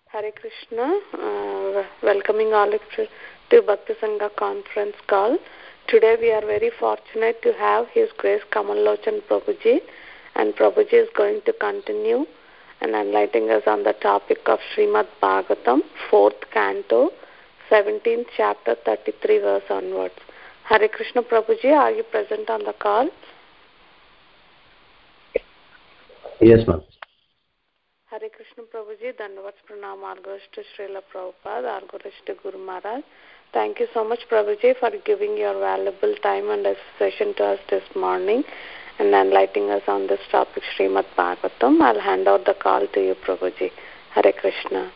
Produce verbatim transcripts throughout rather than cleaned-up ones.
Hare Krishna, uh, welcoming all of you to Bhakti Sangha conference call. Today we are very fortunate to have His Grace Kamal Lochan Prabhuji, and Prabhuji is going to continue and enlightening us on the topic of Srimad Bhagavatam, fourth canto, seventeenth chapter, thirty-three verse onwards. Hare Krishna Prabhuji, are you present on the call? Yes, ma'am. Hare Krishna Prabhuji, Dandavats Pranam Argosh to Srila Prabhupada, Argosh to Guru Maharaj. Thank you so much Prabhuji for giving your valuable time and session to us this morning and enlightening us on this topic Srimad Bhagavatam. I'll hand out the call to you Prabhuji. Hare Krishna.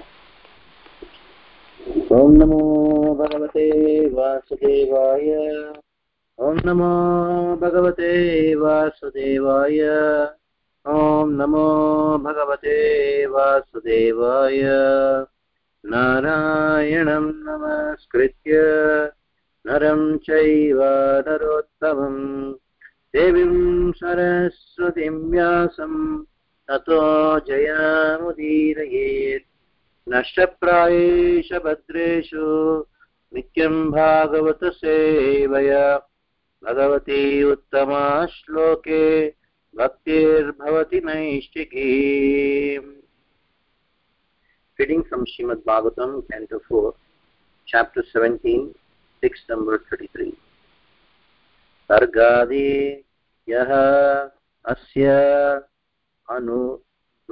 Om Namo Bhagavate Vasudevaya. Om Namo Bhagavate Vasudevaya. Om Namo Bhagavate Vasudevaya. Narayanam Namaskritya Naram Chaiva Narottamam Devim Saraswatim Vyasam Tato Jayamudiraye Nashtaprayesha Bhadreshu Nityam Bhagavata Sevaya Bhagavati Uttama Shloke Bhaktir Bhavati Naishtiki. Reading from Srimad Bhagavatam, Canto four, Chapter seventeen, text number thirty-three. Sargadi yaha asya anu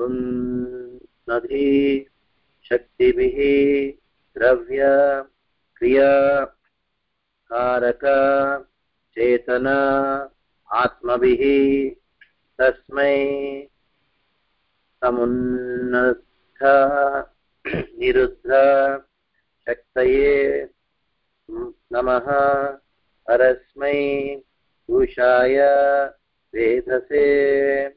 runnadhi shaktibihi dravya kriya karaka chetana atmabihi tasmai samunnatha niruddha shaktaye namaha parasmai purushaya vedase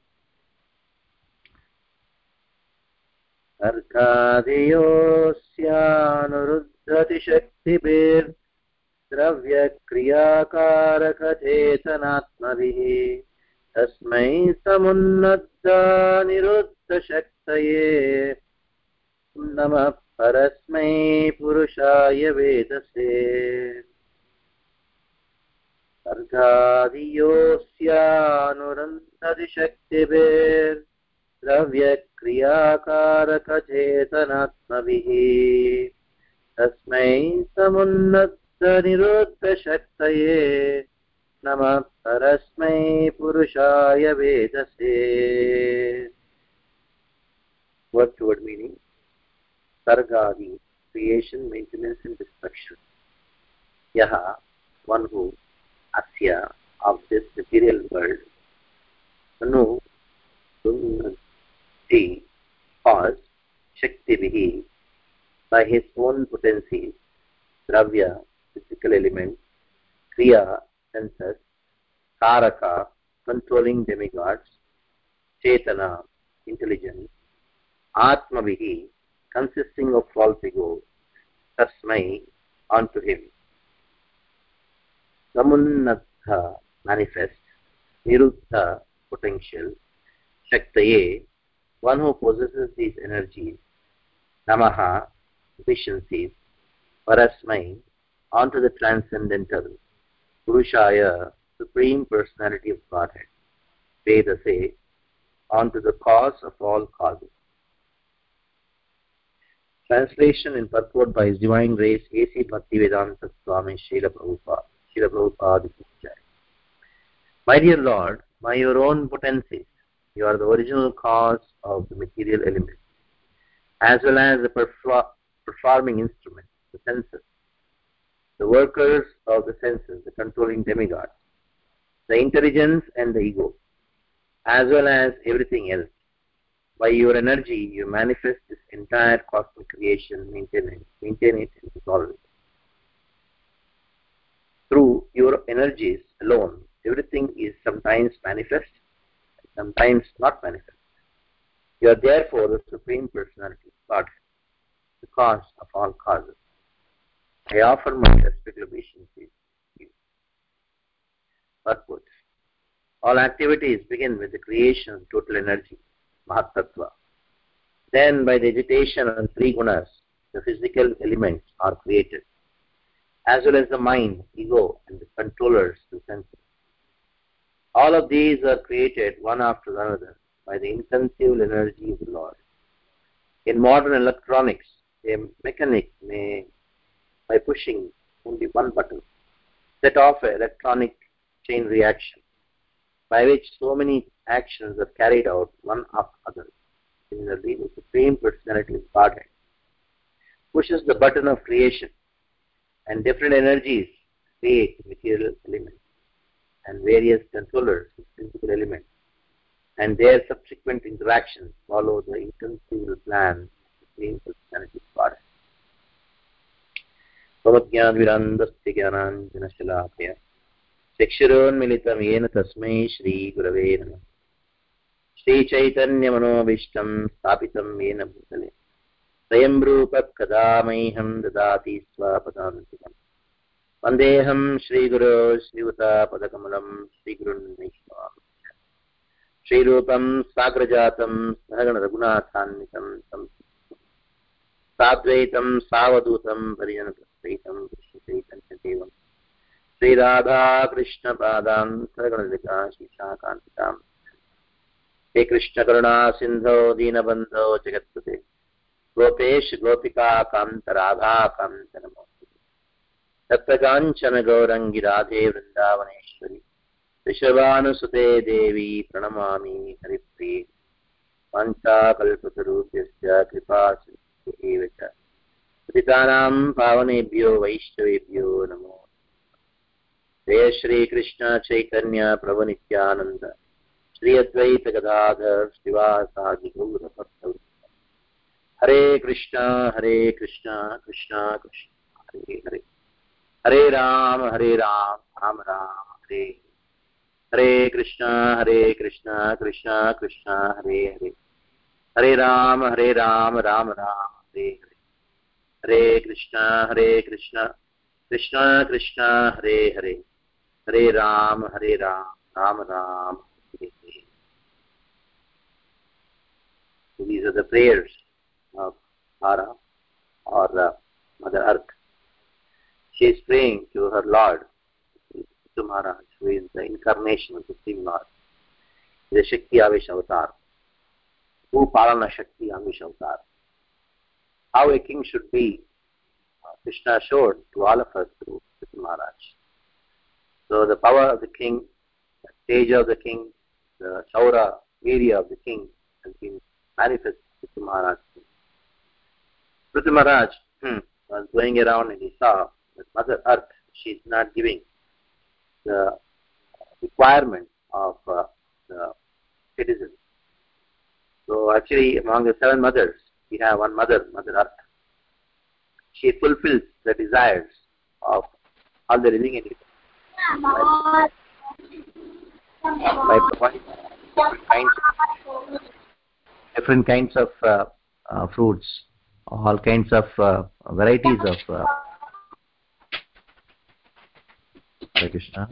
arkhadiyosyanuruddhati shaktibir dravya kriyakaraka chetanatmavihi tasmai samunnatha niruddha shaktaye namah parasmai purushaya vedase. Sargadiyosyanurandhati shaktibir dravya kriyakaraka chetanatmavihi tasmai samunnatha niruddha shaktaye namah parasmai purushaya vedase. Word to word meaning. Sargadi, creation, maintenance and destruction. Yaha, one who, asya, of this material world. Anu, unnati, cause, shaktivihi, by his own potencies. Dravya, physical element. Kriya, senses. Karaka, controlling demigods. Chetana, intelligence. Atmavihi, consisting of false ego. Tasmai, unto him. Samunnatha, manifest. Niruddha, potential. Shaktaye, one who possesses these energies. Namaha, efficiencies. Parasmai, onto the transcendental. Purushaya, supreme personality of Godhead. Vedase, onto the cause of all causes. Translation and purport by His Divine Grace A C Bhaktivedanta Swami Srila Prabhupada. Srila Prabhupada is Jai. My dear Lord, by your own potencies, you are the original cause of the material element, as well as the perfor performing instrument, the senses, the workers of the senses, the controlling demigods, the intelligence and the ego, as well as everything else. By your energy, you manifest this entire cosmic creation, maintain it, maintain it and dissolve it. Through your energies alone, everything is sometimes manifest, sometimes not manifest. You are therefore the Supreme Personality, God, the cause of all causes. I offer my respectful obeisances to you. Purport. All activities begin with the creation of total energy, Mahatattva. Then by the agitation of the three gunas, the physical elements are created, as well as the mind, ego, and the controllers, the senses. All of these are created one after another by the inconceivable energy of the Lord. In modern electronics, a mechanic may, by pushing only one button, set off an electronic chain reaction by which so many actions are carried out one after other. Similarly, the Supreme Personality of Godhead pushes the button of creation, and different energies create material elements and various controllers of physical elements, and their subsequent interactions follow the inconceivable plan of the Supreme Personality of Godhead. Bhavajnanvirandasya jnananjanashalakaya Chakshuronmilitam yena tasmai Shri Gurave Namah Shri Chaitanya Manobishtam Stapitam yena bhutale Swayam Rupa Kadamaiham Dadati Swapadantikam Vandeham Shri Guru Sriuta Padakamalam Shri Gurun Vaishnavam Shri Rupam Sagrajatam Sahagana Raghunathannitam Tam Sadvaitam Savadutam Parijanapastaitam Krishna Chaitanya Devam Sri Radha Krishna Padam Sahagana Shishakancitam He Krishna Karuna Sindho Dinabandho Jagatpate Gopesh Gopika Kanta Radha Kanta Namo Tattakanchana Gaurangi Radhe Vrindavaneshwari Vishavanusute Devi Pranamami Haripriya Pancha Kalpatarubhyasya Kripa Evacha Patitanam Pavanebhyo Vaishnavebhyo Namo Jaya Shri Krishna Chaitanya Prabhu Nityananda Shri Advaita Gadadhar Srivasadi Gaura Bhaktavrinda Hare Krishna Hare Krishna Krishna Krishna Hare Hare Hare Ram Hare Ram Ram Ram Hare Hare Krishna Hare Krishna Krishna Krishna Hare Hare Hare Ram Hare Ram Ram Ram Hare Hare Hare Krishna Hare Krishna Krishna Krishna Hare Hare Hare Ram Hare Ram Ram Ram Hare Hare. So these are the prayers of Hara or uh, Mother Earth. She is praying to her Lord, Pitu Maharaj, who is the incarnation of the Supreme Lord, the Shakti Avesh Avatar, Upalana Shakti Avesh Avatar. How a king should be, uh, Krishna showed to all of us through Pitu Maharaj. So the power of the king, the stage of the king, the Shaura area of the king has been manifested to Pitu Maharaj. Pitu Maharaj hmm, was going around and he saw that Mother Earth, she is not giving the requirement of uh, the citizens. So actually among the seven mothers, we have one mother, Mother Earth. She fulfills the desires of all the living entities by, by providing different kinds of, different kinds of uh, uh, fruits, all kinds of uh, varieties of uh, Hare Krishna.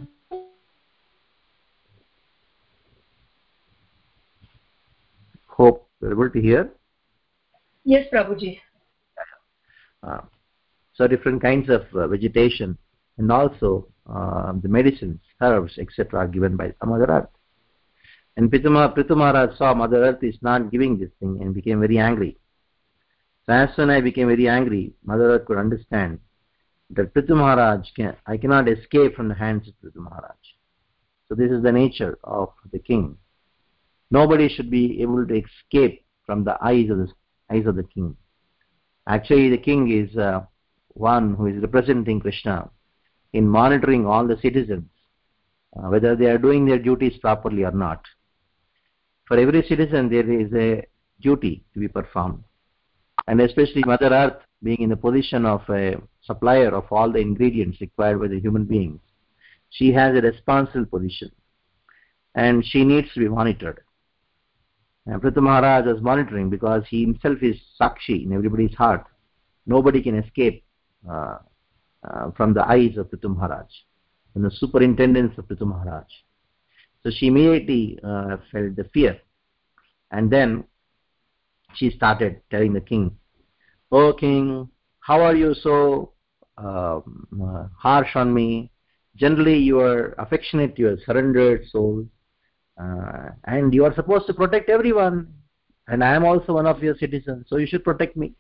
Hope you're able to hear. Yes, Prabhuji. Uh, so different kinds of uh, vegetation and also uh, the medicines, herbs, et cetera are given by Mother Earth. And Pitu Maharaj saw Mother Earth is not giving this thing and became very angry. So as soon as I became very angry, Mother Earth could understand that Pitu Maharaj, can, I cannot escape from the hands of Pitu Maharaj. So this is the nature of the king. Nobody should be able to escape from the eyes of the eyes of the king. Actually, the king is uh, one who is representing Krishna in monitoring all the citizens, uh, whether they are doing their duties properly or not. For every citizen, there is a duty to be performed. And especially Mother Earth being in the position of a supplier of all the ingredients required by the human beings, she has a responsible position. And she needs to be monitored. And Pitu Maharaj was monitoring because he himself is Sakshi in everybody's heart. Nobody can escape uh, uh, from the eyes of Pitu Maharaj, from the superintendence of Pitu Maharaj. So she immediately uh, felt the fear. And then she started telling the king, "Oh king, how are you so uh, uh, harsh on me? Generally you are affectionate, you are surrendered soul, uh, and you are supposed to protect everyone, and I am also one of your citizens, so you should protect me."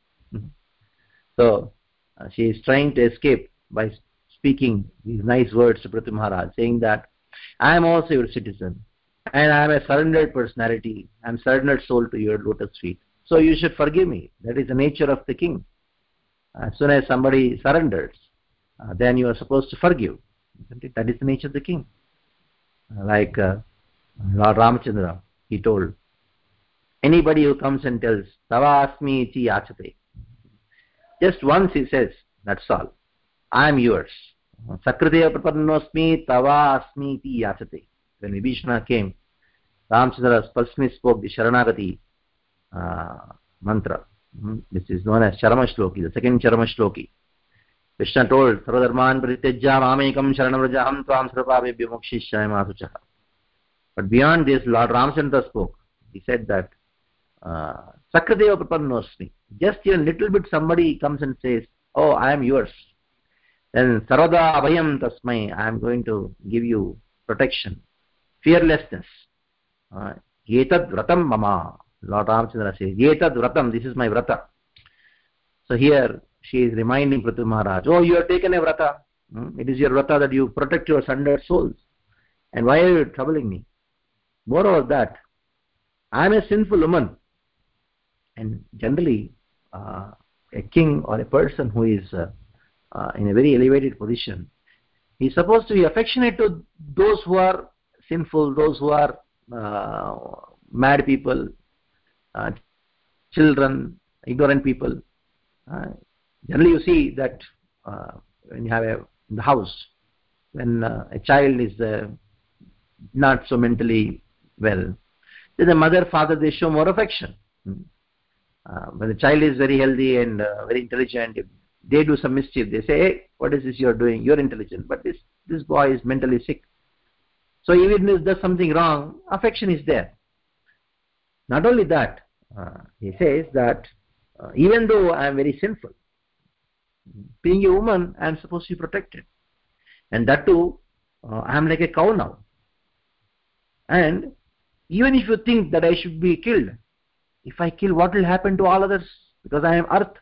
So uh, she is trying to escape by speaking these nice words to Prithu Maharaj, saying that I am also your citizen, and I am a surrendered personality. I am surrendered soul to your lotus feet. So you should forgive me. That is the nature of the king. As soon as somebody surrenders, uh, then you are supposed to forgive. That is the nature of the king. Uh, like uh, Lord Ramachandra, he told, anybody who comes and tells, Tava asmi iti yachate, just once he says, that's all. I am yours. Sakritaya prapannosmi tava asmi iti yachate. When Vibhishana came, Ramachandra personally spoke the Sharanagati uh, mantra. Mm-hmm. This is known as Charama Shloki, the second Charama Shloki. Krishna told, Sarvadharman paritejya mamekam sharanamrajaham tvam sarvabhebhyo mokshishayam asuchaha. But beyond this, Lord Ramachandra spoke. He said that Sakritaya prapannosmi. Just even little bit somebody comes and says, oh, I am yours. Then Sarvada abhayam tasmai, I am going to give you protection. Fearlessness. Yetad vratam mama. Lord Ramachandra says, Yetad vratam, this is my vrata. So here she is reminding Prithu Maharaj, oh, you have taken a vrata. Hmm? It is your vrata that you protect your sundered souls. And why are you troubling me? Moreover that, I am a sinful woman. And generally, uh, a king or a person who is uh, uh, in a very elevated position, he is supposed to be affectionate to those who are sinful, those who are uh, mad people, uh, children, ignorant people. Uh, generally, you see that uh, when you have a in the house, when uh, a child is uh, not so mentally well, then the mother, father, they show more affection. Hmm. Uh, when the child is very healthy and uh, very intelligent, if they do some mischief, they say, hey, what is this you are doing? You are intelligent, but this this boy is mentally sick. So even if he does something wrong, affection is there. Not only that, uh, he says that uh, even though I am very sinful, being a woman, I am supposed to be protected. And that too, uh, I am like a cow now. And even if you think that I should be killed, if I kill, what will happen to all others? Because I am earth.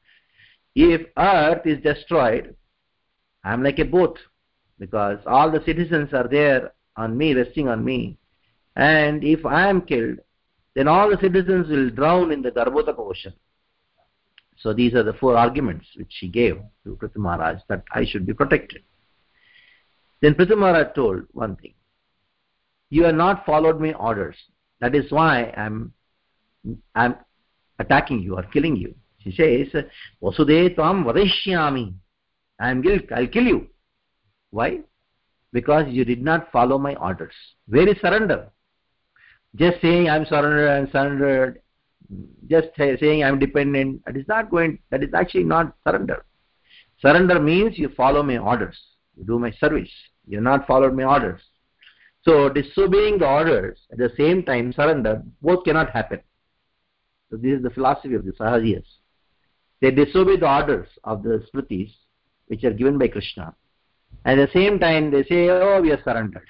If earth is destroyed, I am like a boat. Because all the citizens are there on me, resting on me. And if I am killed, then all the citizens will drown in the Garbhotaka ocean. So these are the four arguments which he gave to Prithu Maharaj, that I should be protected. Then Prithu Maharaj told one thing. You have not followed my orders. That is why I am I am attacking you or killing you. She says, Vasude tvam vadeshyami. I am guilt. I will kill you. Why? Because you did not follow my orders. Where is surrender? Just saying I am surrendered, I am surrendered, just saying I am dependent, that is not going, that is actually not surrender. Surrender means you follow my orders. You do my service. You have not followed my orders. So disobeying the orders, at the same time surrender, both cannot happen. So this is the philosophy of the Sahajiyas. They disobey the orders of the Smritis, which are given by Krishna. At the same time, they say, oh, we are surrendered.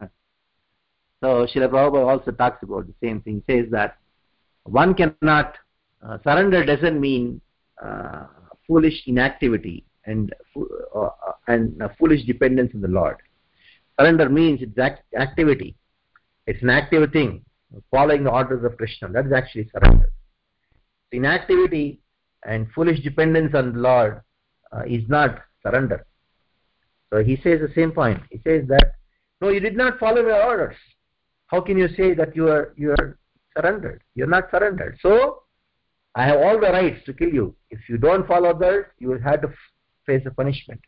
So Srila Prabhupada also talks about the same thing. He says that one cannot, uh, surrender doesn't mean uh, foolish inactivity and, uh, and uh, foolish dependence on the Lord. Surrender means it's act activity. It's an active thing, following the orders of Krishna. That is actually surrender. Inactivity and foolish dependence on the Lord uh, is not surrender. So he says the same point. He says that, no, you did not follow my orders. How can you say that you are you are surrendered? You are not surrendered. So I have all the rights to kill you. If you don't follow that, you will have to face a punishment.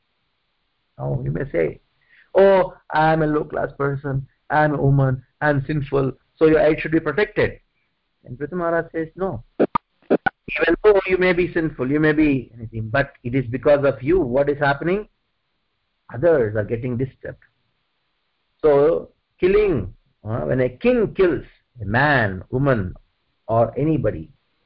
Now you may say, oh, I am a low class person, I am a woman, I am sinful, so I should be protected. And Prithu Maharaj says, no. Even though you may be sinful, you may be anything, but it is because of you. What is happening? Others are getting disturbed. So killing, uh, when a king kills a man, woman, or anybody,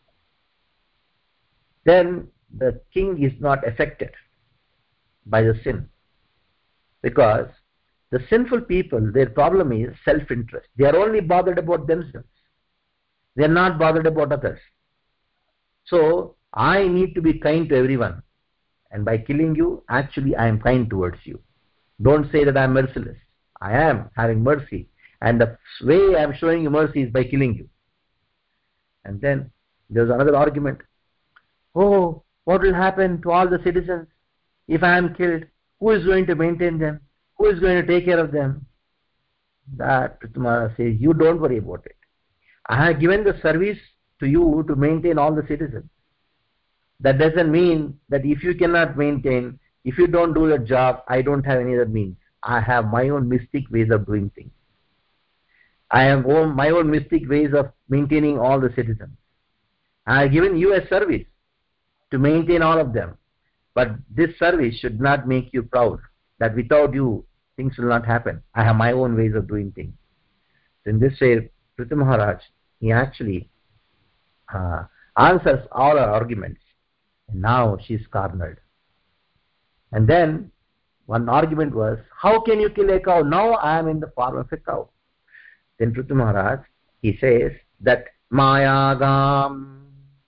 then the king is not affected by the sin. Because the sinful people, their problem is self-interest. They are only bothered about themselves. They are not bothered about others. So I need to be kind to everyone. And by killing you, actually I am kind towards you. Don't say that I am merciless. I am having mercy. And the way I am showing you mercy is by killing you. And then there's another argument. Oh, what will happen to all the citizens if I am killed? Who is going to maintain them? Who is going to take care of them? That Prithu says, you don't worry about it. I have given the service to you to maintain all the citizens. That doesn't mean that if you cannot maintain, if you don't do your job, I don't have any other means. I have my own mystic ways of doing things. I have own, my own mystic ways of maintaining all the citizens. I have given you a service to maintain all of them. But this service should not make you proud that without you, things will not happen. I have my own ways of doing things. So in this way, Prithu Maharaj, he actually uh, answers all our arguments. And now she is cornered. And then one argument was, how can you kill a cow? Now I am in the form of a cow. Then Prithu Maharaj, he says that Mayagam,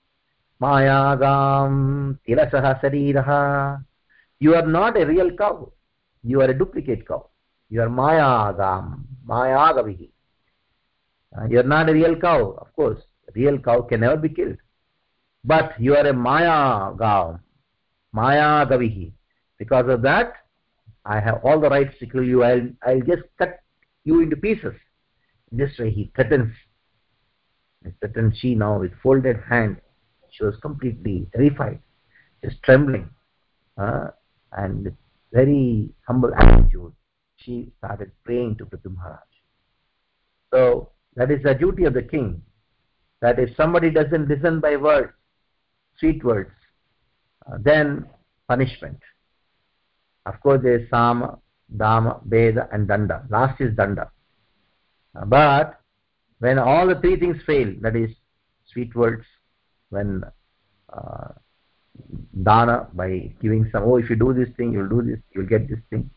Mayagam, Tilasaha Sariraha. You are not a real cow. You are a duplicate cow. You are Mayagam, Mayagavihi. Uh, you are not a real cow. Of course, a real cow can never be killed. But you are a Mayagam, Mayagavihi. Because of that, I have all the rights to kill you. I'll, I'll just cut you into pieces. This way he threatens. He threatens she now with folded hand. She was completely terrified, just trembling, uh, and with very humble attitude, she started praying to Prithu Maharaj. So that is the duty of the king, that if somebody doesn't listen by words, sweet words, uh, then punishment. Of course, there is Sama, Dama, Veda, and Danda. Last is Danda. Uh, but when all the three things fail, that is sweet words, when uh, Dana, by giving some, oh, if you do this thing, you'll do this, you'll get this thing.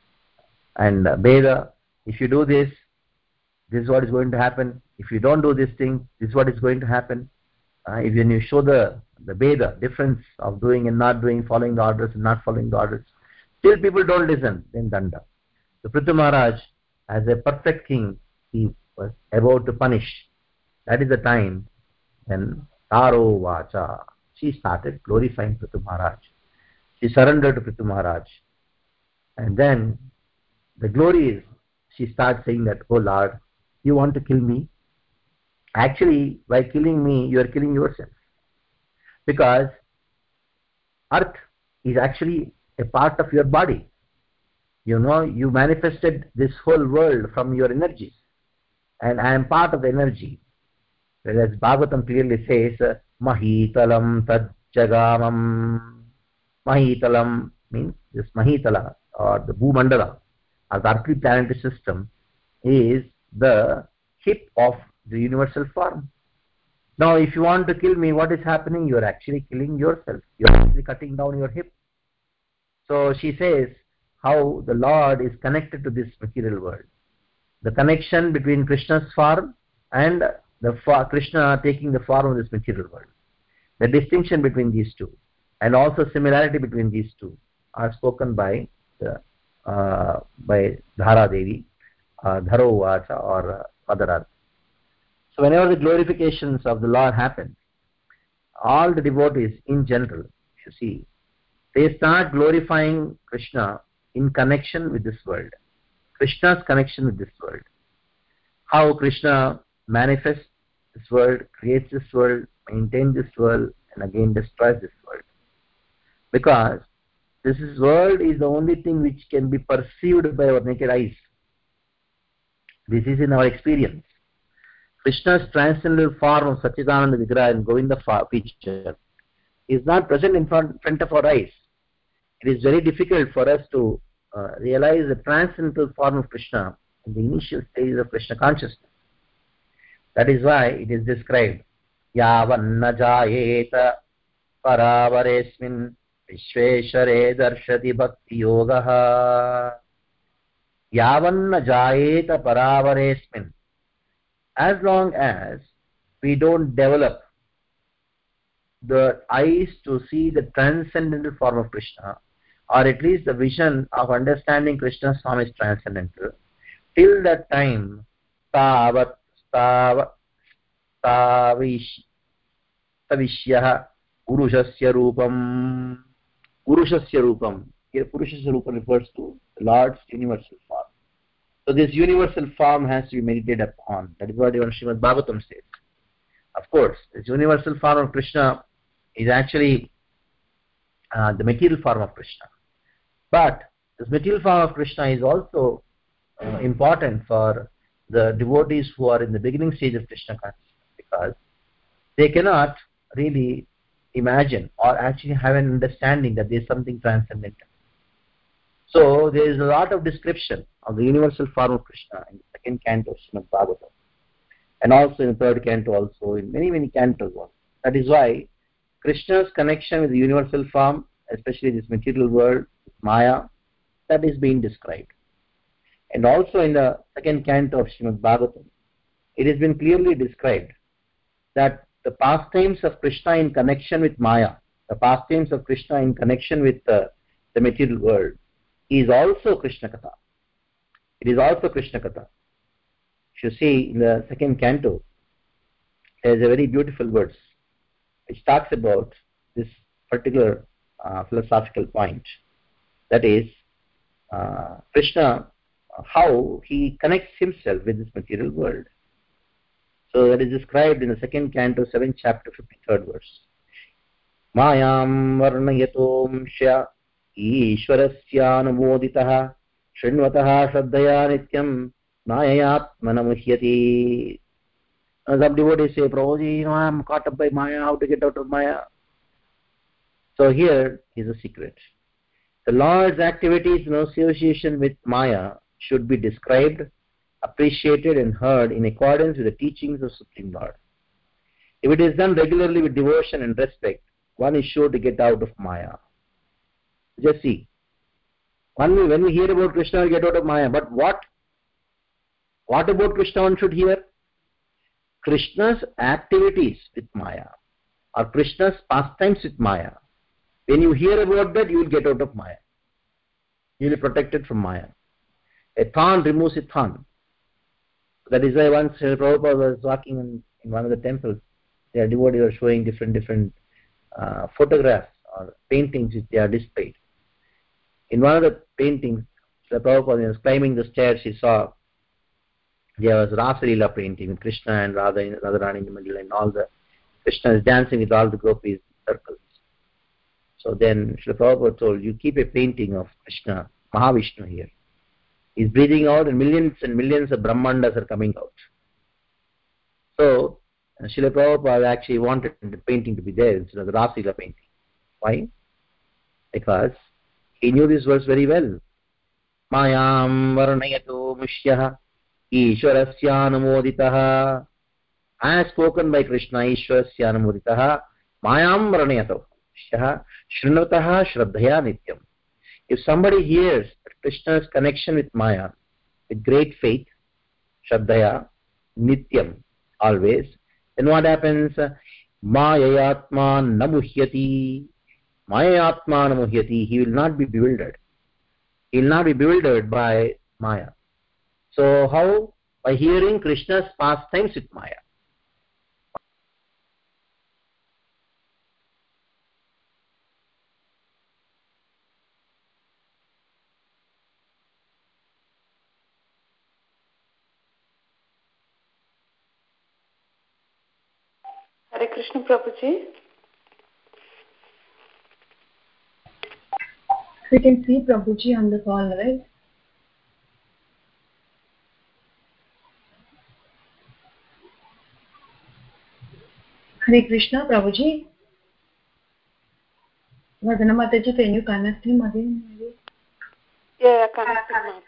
And uh, Veda, if you do this, this is what is going to happen. If you don't do this thing, this is what is going to happen. Uh, if when you show the, the Veda, difference of doing and not doing, following the orders and not following the orders, still people don't listen, then Danda. So Prithu Maharaj, as a perfect king, he was about to punish. That is the time when Taro Vacha, she started glorifying Prithu Maharaj. She surrendered to Prithu Maharaj. And then the glory is, she starts saying that, oh Lord, you want to kill me? Actually, by killing me, you are killing yourself. Because earth is actually a part of your body. You know, you manifested this whole world from your energy. And I am part of the energy. Whereas Bhagavatam clearly says, Mahitalam Tajjagamam. Mahitalam means this Mahitala, or the Bhumandala, or the earthly planetary system, is the hip of the universal form. Now, if you want to kill me, what is happening? You are actually killing yourself. You are actually cutting down your hip. So she says how the Lord is connected to this material world. The connection between Krishna's form and the Krishna taking the form of this material world. The distinction between these two, and also similarity between these two, are spoken by the, uh, by Dhara Devi, uh, Dharo Vacha, or uh, Padarad. So whenever the glorifications of the Lord happen, all the devotees in general, you see, they start glorifying Krishna in connection with this world. Krishna's connection with this world. How Krishna manifests this world, creates this world, maintains this world, and again destroys this world. Because this world is the only thing which can be perceived by our naked eyes. This is in our experience. Krishna's transcendental form of Satchidananda Vigraha and Govinda feature is not present in front, front of our eyes. It is very difficult for us to uh, realize the transcendental form of Krishna in the initial stages of Krishna consciousness. That is why it is described yavanna jayeta paravaresmin vishveshare darshati bhakti yogaha. Yavanna jayeta paravaresmin. As long as we don't develop the eyes to see the transcendental form of Krishna, or at least the vision of understanding Krishna's form is transcendental, till that time, tavat tavat tavish tavishyah purushasya rupam. Purushasya rupam. Here Purushasya rupam refers to the Lord's universal form. So this universal form has to be meditated upon. That is what even Srimad Bhagavatam says. Of course, this universal form of Krishna is actually uh, the material form of Krishna. But this material form of Krishna is also uh, important for the devotees who are in the beginning stage of Krishna consciousness, because they cannot really imagine or actually have an understanding that there is something transcendental. So there is a lot of description of the universal form of Krishna in the second canto of Srimad Bhagavatam, and also in the third canto, also in many many cantos. That is why Krishna's connection with the universal form, especially this material world, Maya, that is being described. And also in the second canto of Srimad Bhagavatam, it has been clearly described that the pastimes of Krishna in connection with Maya, the pastimes of Krishna in connection with the, the material world, is also Krishna Katha. It is also Krishna Katha. If you see in the second canto, there is a very beautiful verse which talks about this particular uh, philosophical point. That is, uh, Krishna, how he connects himself with this material world. So that is described in the second canto, seventh chapter, fifty-third verse. Mayam varnayatomshya ishwarasyanumoditaha shrinvataha shraddhaya nityam mayayatmanamuhyati. Some devotees say, Prabhuji, you know, I am caught up by Maya, how to get out of Maya? So here is a secret. The Lord's activities in association with Maya should be described, appreciated and heard in accordance with the teachings of Supreme Lord. If it is done regularly with devotion and respect, one is sure to get out of Maya. Just see. When we, when we hear about Krishna, we get out of Maya. But what? What about Krishna one should hear? Krishna's activities with Maya, or Krishna's pastimes with Maya. When you hear about that, you will get out of Maya. You will be protected from Maya. A thorn removes a thorn. That is why once Prabhupada was walking in, in one of the temples, their devotees were showing different different uh, photographs or paintings which they are displayed. In one of the paintings, the Prabhupada was climbing the stairs, he saw there was Rasa Leela painting with Krishna and Radha, Radharani in the middle, and all the Krishna is dancing with all the gopis in circles. So then Srila Prabhupada told, you keep a painting of Krishna, Mahavishnu here. He's breathing out and millions and millions of Brahmandas are coming out. So Srila Prabhupada actually wanted the painting to be there instead of the Rasa Leela painting. Why? Because he knew this verse very well. Mayam varnayato mushyah Ishwarasyanamoditaha. As spoken by Krishna, Ishwarasyanamoditaha, Mayam varnayato mushyah Shrinvataha Shraddhaya Nityam. If somebody hears Krishna's connection with Maya with great faith, Shraddhaya, Nityam, always, then what happens? Mayayatma namuhyati. Mayayatma namuhyati. He will not be bewildered. He will not be bewildered by Maya. So how? By hearing Krishna's pastimes with Maya. Hare Krishna Prabhuji. We can see Prabhuji on the call, right? Hare Krishna Prabhuji. Vadana Mataji, can you connect him again? Maybe? Yeah, yeah, connect him.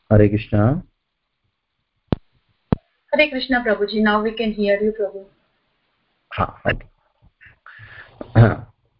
Hare Krishna. Hare Krishna, Prabhuji. Now we can hear you, Prabhu. Ah, okay.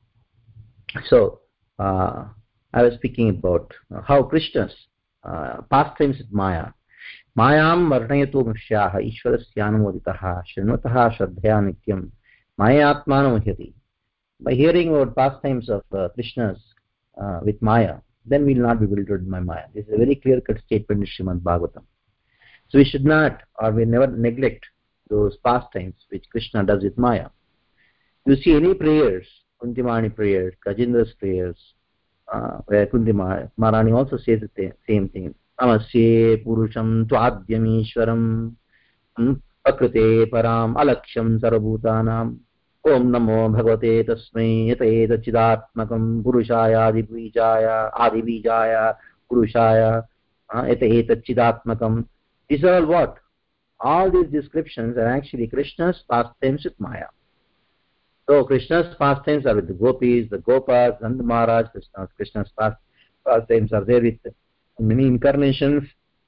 So, uh, I was speaking about how Krishna's uh, pastimes with Maya. Mayam varnayato mushyaha ishwarasyanamoditaha shrunvataha shraddhaya nityam mayatmanamhyati. By hearing about pastimes of uh, Krishna's uh, with Maya, then we will not be bewildered by Maya. This is a very clear-cut statement in Srimad Bhagavatam. So we should not, or we never neglect those pastimes which Krishna does with Maya. You see any prayers, Kuntimani prayers, Gajendra's prayers, uh, where Kunti Maharani also says the same thing. Namasye Purusham Tvadyamishwaram Prakrite Param Alaksham Sarabhutanam Om Namo Bhagavate Tasmai Yata Chidatmakam Purushaya Adibijaya Adibijaya Purushaya Yata Chidatmakam. These are all what? All these descriptions are actually Krishna's pastimes with Maya. So Krishna's pastimes are with the gopis, the gopas, Nanda Maharaj. Krishna's, Krishna's past, pastimes are there with many incarnations.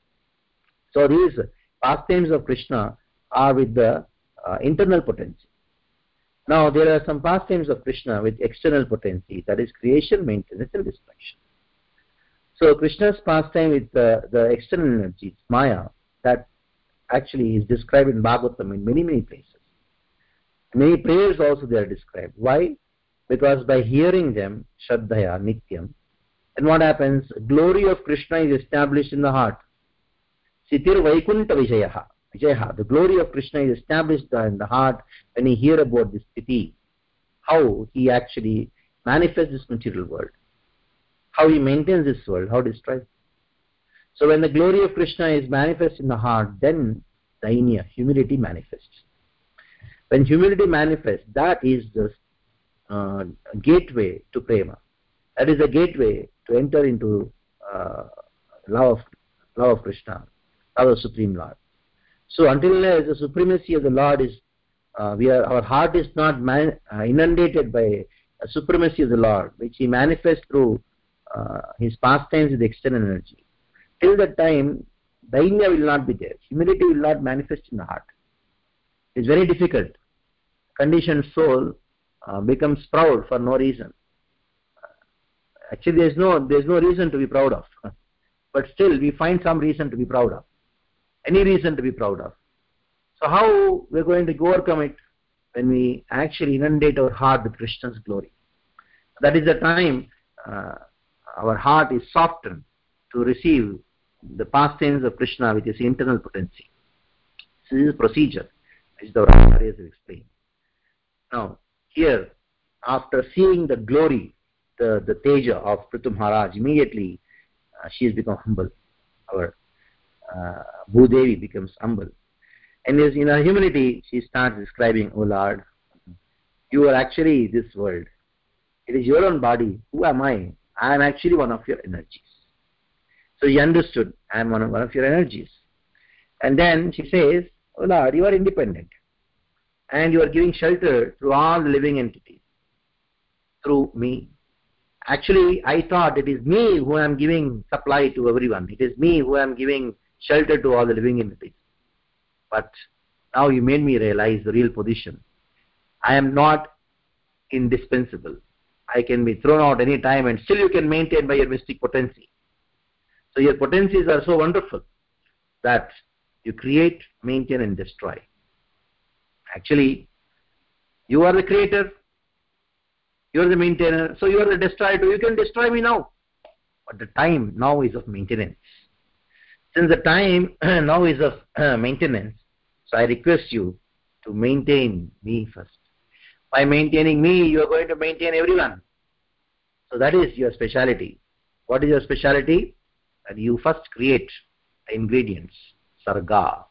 So these pastimes of Krishna are with the uh, internal potency. Now there are some pastimes of Krishna with external potency, that is creation, maintenance and destruction. So Krishna's pastime with the, the external energies, Maya, that actually is described in Bhagavatam in many, many places. Many prayers also they are described. Why? Because by hearing them, Shraddhaya, Nityam, then what happens? Glory of Krishna is established in the heart. Sitir Vaikunta Vijayaha. Vijayaha. The glory of Krishna is established in the heart when you hear about this Sthiti, how he actually manifests this material world, how he maintains this world, how he destroys. So when the glory of Krishna is manifest in the heart, then Dainya, humility manifests. When humility manifests, that is the uh, gateway to prema. That is the gateway to enter into uh, love of love of Krishna, love of Supreme Lord. So until the supremacy of the Lord is, uh, we are, our heart is not man, uh, inundated by a supremacy of the Lord, which He manifests through uh, His pastimes with external energy. Till that time, Dainya will not be there. Humility will not manifest in the heart. It's very difficult. Conditioned soul uh, becomes proud for no reason. Actually, there's no there's no reason to be proud of, but still we find some reason to be proud of. Any reason to be proud of. So how we're going to overcome it? When we actually inundate our heart with Krishna's glory. That is the time uh, our heart is softened to receive the pastimes of Krishna with his internal potency. So this is a procedure, which the Acharyas have explained. Now, here, after seeing the glory, the, the teja of Prithu Maharaj, immediately uh, she has become humble. Our uh, Bhudevi becomes humble. And in her humility, she starts describing, "O Lord, you are actually this world. It is your own body. Who am I? I am actually one of your energies." So he understood, I am one of, one of your energies. And then she says, "O Lord, you are independent. And you are giving shelter to all the living entities through me. Actually, I thought it is me who am giving supply to everyone. It is me who am giving shelter to all the living entities. But now you made me realize the real position. I am not indispensable. I can be thrown out any time and still you can maintain by your mystic potency. So your potencies are so wonderful that you create, maintain and destroy. Actually, you are the creator, you are the maintainer, so you are the destroyer too. You can destroy me now. But the time now is of maintenance. Since the time now is of uh, maintenance, so I request you to maintain me first. By maintaining me, you are going to maintain everyone. So that is your speciality. What is your speciality? That you first create the ingredients, sarga.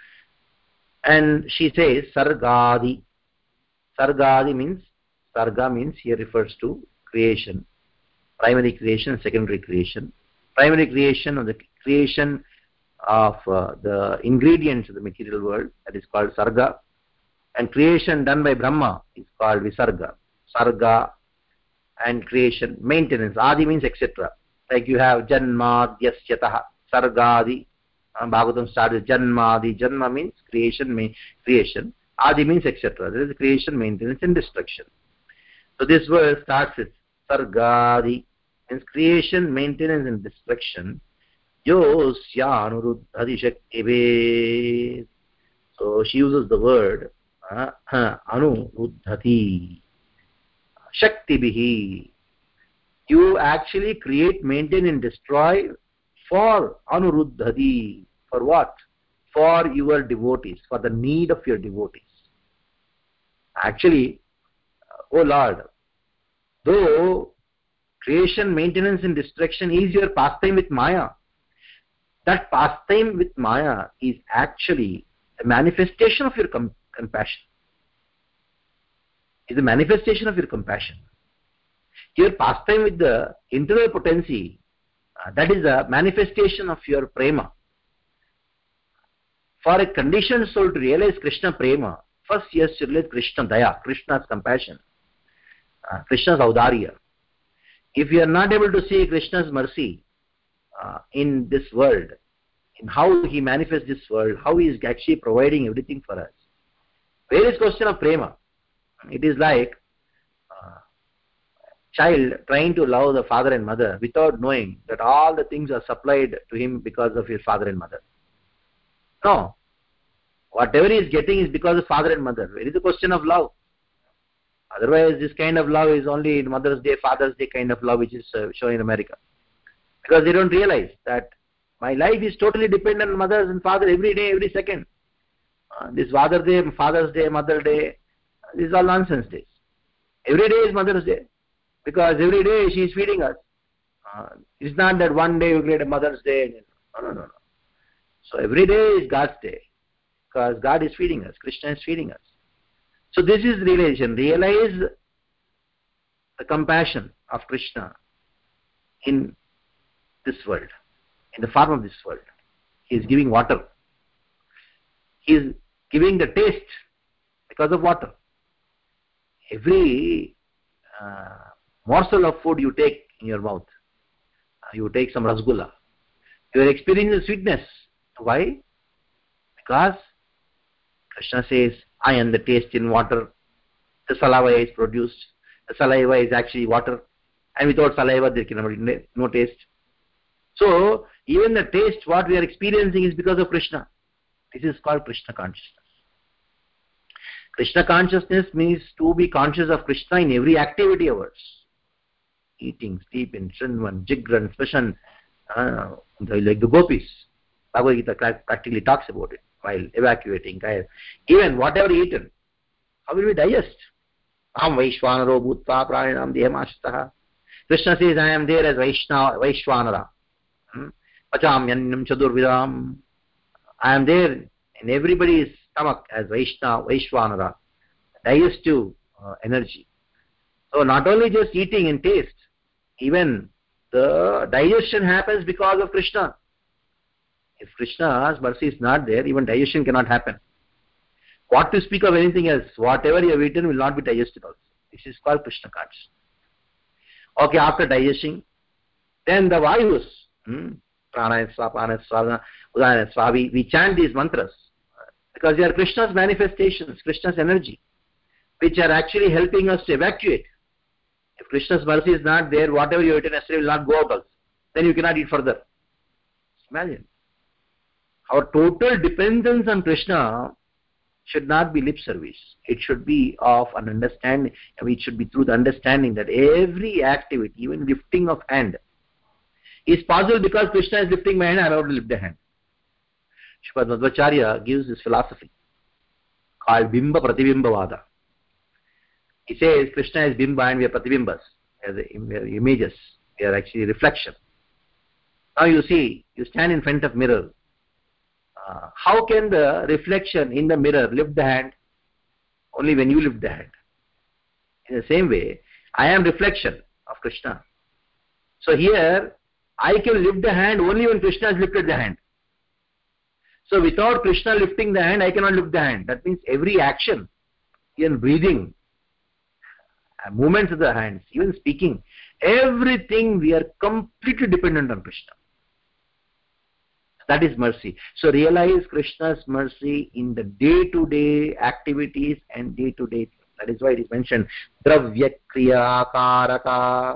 And she says, sargadi. Sargadi means, sarga means here refers to creation. Primary creation, secondary creation. Primary creation or the creation of uh, the ingredients of the material world, that is called sarga. And creation done by Brahma is called visarga. Sarga and creation, maintenance. Adi means et cetera. Like you have janma, yasyataha. Sargadi. Uh, Bhagavatam starts with Janmadi. Janma means creation, means creation. Adi means et cetera. There is creation, maintenance, and destruction. So this verse starts with Sargadi, means creation, maintenance, and destruction. Yosya anuruddhati shaktibe. So she uses the word uh, anuruddhati shaktibihi. You actually create, maintain, and destroy for anuruddhati. For what? For your devotees, for the need of your devotees. Actually, oh Lord, though creation, maintenance, and destruction is your pastime with Maya, that pastime with Maya is actually a manifestation of your com compassion. Is a manifestation of your compassion. Your pastime with the internal potency, uh, that is a manifestation of your prema. For a conditioned soul to realize Krishna prema, first he has to realize Krishna daya, Krishna's compassion, uh, Krishna's audarya. If you are not able to see Krishna's mercy uh, in this world, in how he manifests this world, how he is actually providing everything for us, where is question of prema? It is like uh, child trying to love the father and mother without knowing that all the things are supplied to him because of his father and mother. No. Whatever he is getting is because of father and mother. Where is the question of love? Otherwise, this kind of love is only in Mother's Day, Father's Day kind of love which is uh, shown in America. Because they don't realize that my life is totally dependent on mothers and father every day, every second. Uh, this Father's Day, Father's Day, Mother's Day, this is all nonsense days. Every day is Mother's Day. Because every day she is feeding us. Uh, it's not that one day you create a Mother's Day. No, no, no, no. So every day is God's day. Because God is feeding us. Krishna is feeding us. So this is realization. Realize the compassion of Krishna in this world, in the form of this world. He is giving water. He is giving the taste because of water. Every uh, morsel of food you take in your mouth, uh, you take some rasgulla, you are experiencing sweetness. Why? Because Krishna says, I am the taste in water. The saliva is produced. The saliva is actually water. And without saliva, there cannot be no taste. So, even the taste, what we are experiencing is because of Krishna. This is called Krishna consciousness. Krishna consciousness means to be conscious of Krishna in every activity of ours. Eating, sleeping, Shrinvan, Jigran, Spashan, uh, like the gopis. Bhagavad Gita practically talks about it. While evacuating, even whatever eaten, how will we digest? Am Vaishwanaro Bhutva Pranam Dehamashtaha. Krishna says, I am there as Vaishna, Vaishwanara. Pacham Yannam Chadurvidam. I am there in everybody's stomach as Vaishna, Vaishwanara. Digestive uh, energy. So not only just eating and taste, even the digestion happens because of Krishna. If Krishna's mercy is not there, even digestion cannot happen. What to speak of anything else? Whatever you have eaten will not be digested also. This is called Krishna consciousness. Okay, after digesting, then the Vayus, hmm, Pranaya Swa, Pranaya Swa, Udana Swa, we, we chant these mantras because they are Krishna's manifestations, Krishna's energy, which are actually helping us to evacuate. If Krishna's mercy is not there, whatever you have eaten yesterday will not go out also. Then you cannot eat further. Imagine. Our total dependence on Krishna should not be lip service. It should be of an understanding. It should be through the understanding that every activity, even lifting of hand, is possible because Krishna is lifting my hand, I am able to lift the hand. Srimad Madhvacharya gives this philosophy called Bimba Pratibimba. He says Krishna is Bimba and we are Pratibimbas. We are images. We are actually reflection. Now you see, you stand in front of mirror. Uh, how can the reflection in the mirror lift the hand? Only when you lift the hand. In the same way, I am reflection of Krishna. So here, I can lift the hand only when Krishna has lifted the hand. So without Krishna lifting the hand, I cannot lift the hand. That means every action, even breathing, movements of the hands, even speaking, everything we are completely dependent on Krishna. That is mercy. So realize Krishna's mercy in the day-to-day activities and day-to-day. That is why it is mentioned Dravya Kriya Karaka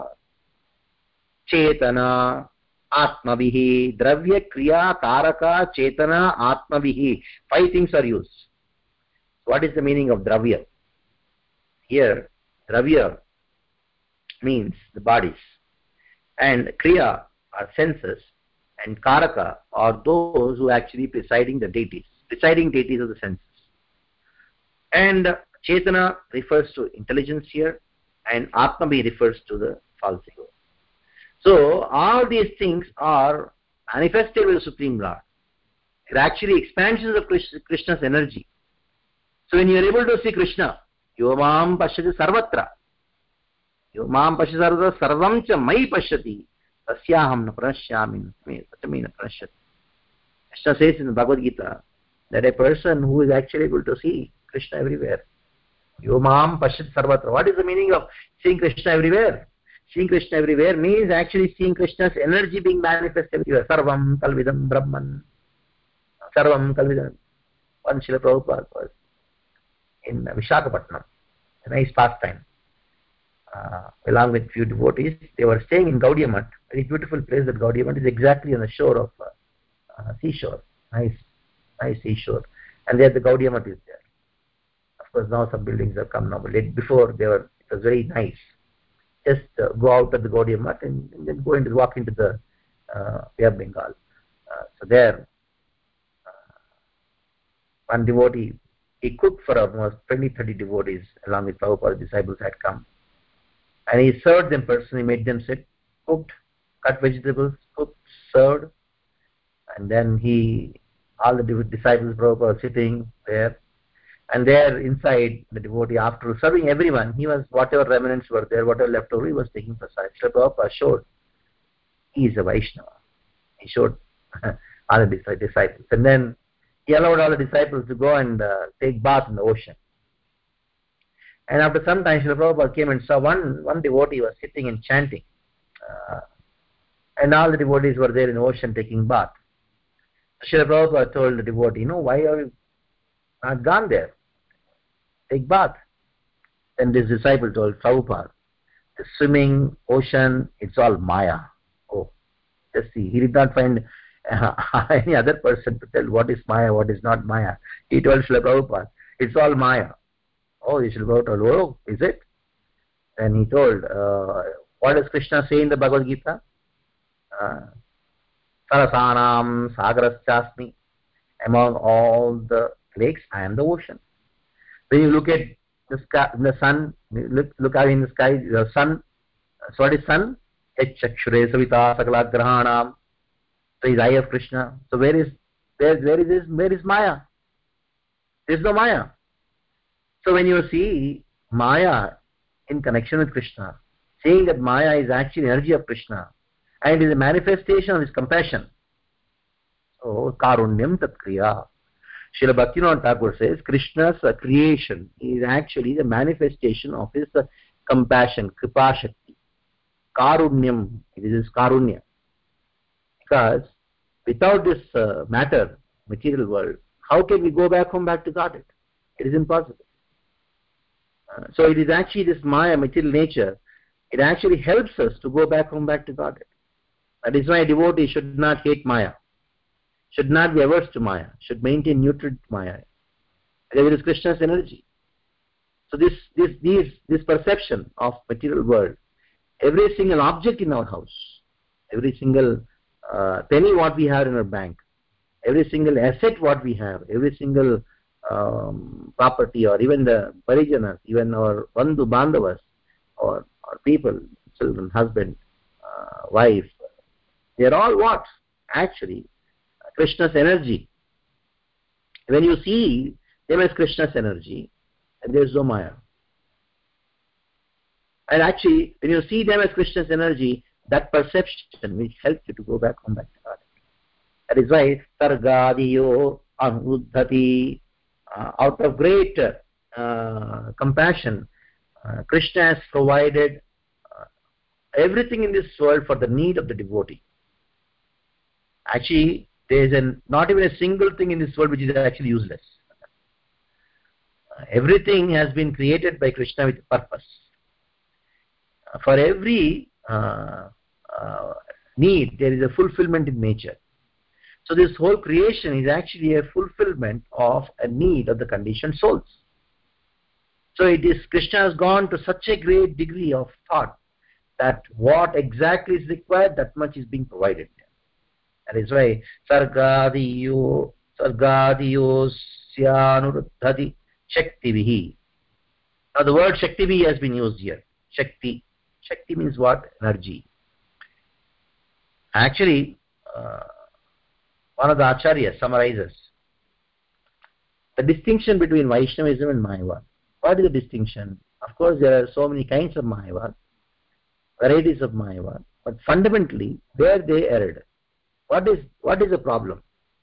Chetana Atmavihi. Dravya Kriya Karaka Chetana Atmavihi. Five things are used. What is the meaning of Dravya? Here, Dravya means the bodies, and Kriya are senses, and Karaka are those who actually presiding the deities, presiding deities of the senses. And Chetana refers to intelligence here, and Atmavi refers to the false ego. So all these things are manifested with the Supreme Lord. They're actually expansions of Krishna's energy. So when you are able to see Krishna, Yomam Pashyati Sarvatra, Yomam Pashyati Sarvatra Sarvam Cha Mai Pashyati, Tasyaham na pranashyami Tatami na pranashyati. Krishna says in the Bhagavad Gita that a person who is actually able to see Krishna everywhere. Yomam Pashyati Sarvatra. What is the meaning of seeing Krishna everywhere? Seeing Krishna everywhere means actually seeing Krishna's energy being manifested everywhere. Sarvam Kalvidam Brahman. Sarvam Kalvidam. One Srila Prabhupada was in Visakhapatnam, a nice pastime. Uh, along with few devotees, they were staying in Gaudiya Math, very beautiful place. That Gaudiya Math is exactly on the shore of uh, uh, seashore, nice, nice seashore, and there the Gaudiya Math is there. Of course, now some buildings have come now, but before they were, it was very nice. Just uh, go out of the Gaudiya Math and, and then go into walk into the uh, Bay of Bengal. Uh, so there, uh, one devotee, he cooked for almost twenty, thirty devotees along with Prabhupada's disciples had come. And he served them personally, made them sit, cooked, cut vegetables, cooked, served. And then he, all the disciples, Prabhupada were sitting there. And there inside, the devotee, after serving everyone, he was, whatever remnants were there, whatever left over, he was taking prasad. Srila Prabhupada showed, he is a Vaishnava. He showed all the disciples. And then he allowed all the disciples to go and uh, take bath in the ocean. And after some time, Srila Prabhupada came and saw one, one devotee was sitting and chanting. Uh, and all the devotees were there in the ocean taking bath. Srila Prabhupada told the devotee, no, why are you not gone there? Take bath. Then this disciple told Prabhupada, the swimming, ocean, it's all Maya. Oh, just see, he did not find uh, any other person to tell what is Maya, what is not Maya. He told Srila Prabhupada, it's all Maya. Oh, he should go to, oh, is it? And he told, uh, what does Krishna say in the Bhagavad Gita? Sarasanam Sagaraschasmi. Among all the lakes, I am the ocean. When you look at the sky, the sun, look, look out in the sky, the sun. So what is sun? Chakshure Savita Sakala Grahanam. So is eye of Krishna. So where is, where, where is this, where is Maya? There is no Maya. So when you see Maya in connection with Krishna, saying that Maya is actually energy of Krishna and is a manifestation of his compassion. So, Karunyam Tat Kriya. Srila Bhaktivinoda Thakur says Krishna's uh, creation is actually the manifestation of his uh, compassion, Kripa Shakti. Karunyam, it is Karunya. Because without this uh, matter, material world, how can we go back home, back to Godhead? It is impossible. Uh, so it is actually this Maya, material nature, it actually helps us to go back home, back to Godhead. That is why a devotee should not hate Maya, should not be averse to Maya, should maintain neutral to Maya. Because it is Krishna's energy. So this, this, this, this perception of material world, every single object in our house, every single uh, penny what we have in our bank, every single asset what we have, every single um, property, or even the parijanas, even our bandhu bandhavas, or, or people, children, husband, uh, wife, they are all what? Actually, Krishna's energy. When you see them as Krishna's energy, and there is no Maya. And actually, when you see them as Krishna's energy, that perception will help you to go back home, back to God. That is why Sargadiyo Anuddhati, uh, out of great uh, compassion, uh, Krishna has provided uh, everything in this world for the need of the devotee. Actually, There is an, not even a single thing in this world which is actually useless. Uh, everything has been created by Krishna with purpose. Uh, for every uh, uh, need, there is a fulfillment in nature. So this whole creation is actually a fulfillment of a need of the conditioned souls. So it is, Krishna has gone to such a great degree of thought that what exactly is required, that much is being provided. That is why sargadiyo sargadiyo syanuruddhati shaktivihi. Now the word shaktivihi has been used here. Shakti. Shakti means what? Energy. Actually, uh, one of the acharyas summarizes the distinction between Vaishnavism and Mayavad. What is the distinction? Of course, there are so many kinds of Mayavad, varieties of Mayavad, but fundamentally, where they erred. What is what is the problem?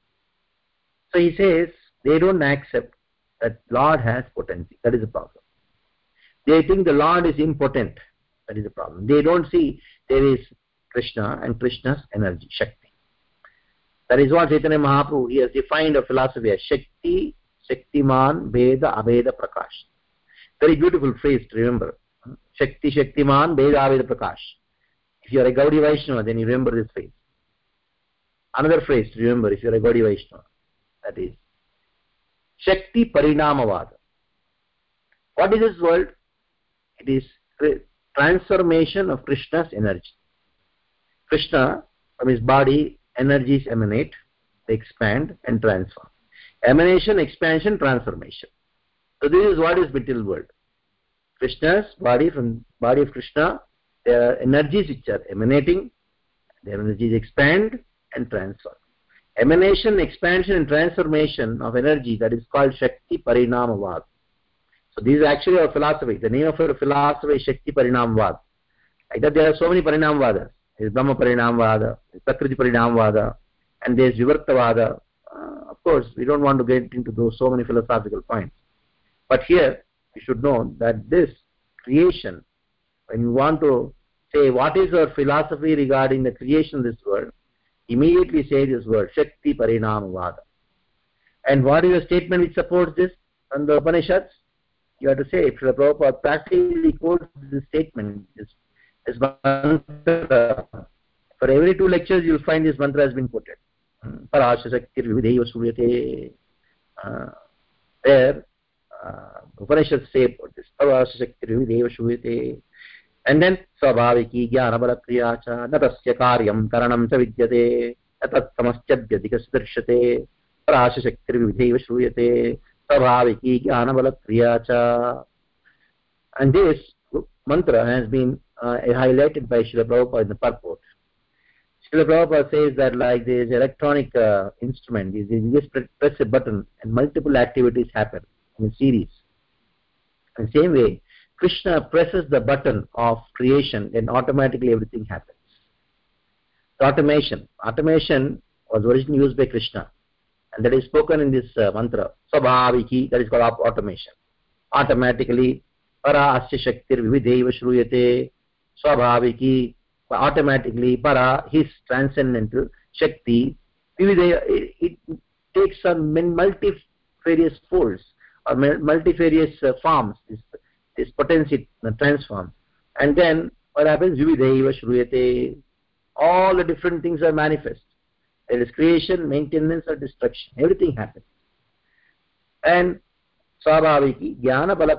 So he says they don't accept that Lord has potency. That is the problem. They think the Lord is impotent. That is the problem. They don't see there is Krishna and Krishna's energy, Shakti. That is what Chaitanya Mahaprabhu, he has defined a philosophy as Shakti, Shaktiman, Veda, Aveda, Prakash. Very beautiful phrase to remember. Shakti, Shaktiman, Veda, Aveda, Prakash. If you are a Gaudiya Vaishnava, then you remember this phrase. Another phrase to remember if you are a Gaudiya Vaishnava, that is Shakti Parinamavada. What is this word? It is transformation of Krishna's energy. Krishna, from his body, energies emanate, they expand and transform. Emanation, expansion, transformation. So this is what is material world. Krishna's body, from body of Krishna, there are energies which are emanating, their energies expand and transform. Emanation, expansion and transformation of energy, that is called Shakti Parinamavad. So this is actually our philosophy. The name of our philosophy is Shakti Parinamavad. Like that there are so many Parinamavadas. There is Brahma Parinamavada, there is Prakriti Parinamavada, and there is Vivartavada. Uh, of course, we don't want to get into those so many philosophical points. But here, we should know that this creation, when you want to say what is our philosophy regarding the creation of this world, immediately say this word, Shakti Parinamavada. And what is the statement which supports this from the Upanishads? You have to say, Srila Prabhupada practically quotes this statement, this, this mantra. For every two lectures, you will find this mantra has been quoted. Parasya Shakti Vivideva Suryate. There, uh, Upanishads say about this. Parasya Shakti Vivideva Suryate. And then, Svabhaviki Jnana Bala Kriyacha, Natasya Karyam Karanam Cha Vidyate, Natat Samasya Vyadikas Darshate, Parasya Shakti Vivideva Suryate. Svabhaviki Jnana Bala Kriyacha. And this mantra has been uh, highlighted by Srila Prabhupada in the purport. Srila Prabhupada says that like this electronic uh, instrument, you just press a button and multiple activities happen in a series. In the same way, Krishna presses the button of creation, then automatically everything happens. The automation. Automation was originally used by Krishna, and that is spoken in this uh, mantra, Svabhaviki, that is called automation. Automatically, Para Asya Shaktir Vivideva Shruyate, Svabhaviki, automatically, Para, his transcendental Shakti, Vivideva, it, it takes on multifarious folds, or multifarious uh, forms, this, this potency uh, transforms. And then, what happens? Vivideva Shruyate, all the different things are manifest. There is creation, maintenance, or destruction. Everything happens. And Svabhaviki, Jnana Bala.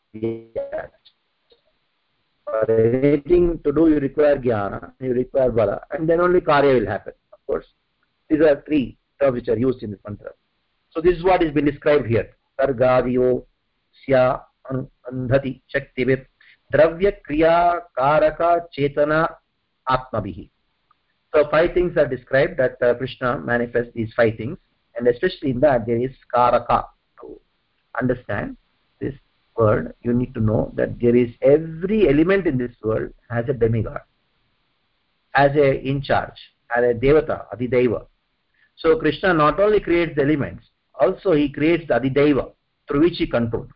For anything to do, you require Jnana, you require Bala, and then only Karya will happen. Of course, these are three terms which are used in this mantra. So this is what is been described here. Sargadiyo Sya Andhati Shaktivit Dravya Kriya Karaka Chetana Atmabhihi. So five things are described that uh, Krishna manifests these five things, and especially in that there is Karaka. To understand this word, you need to know that there is every element in this world has a demigod, as a in charge, as a devata, adideva. So Krishna not only creates the elements, also he creates the adideva through which he controls.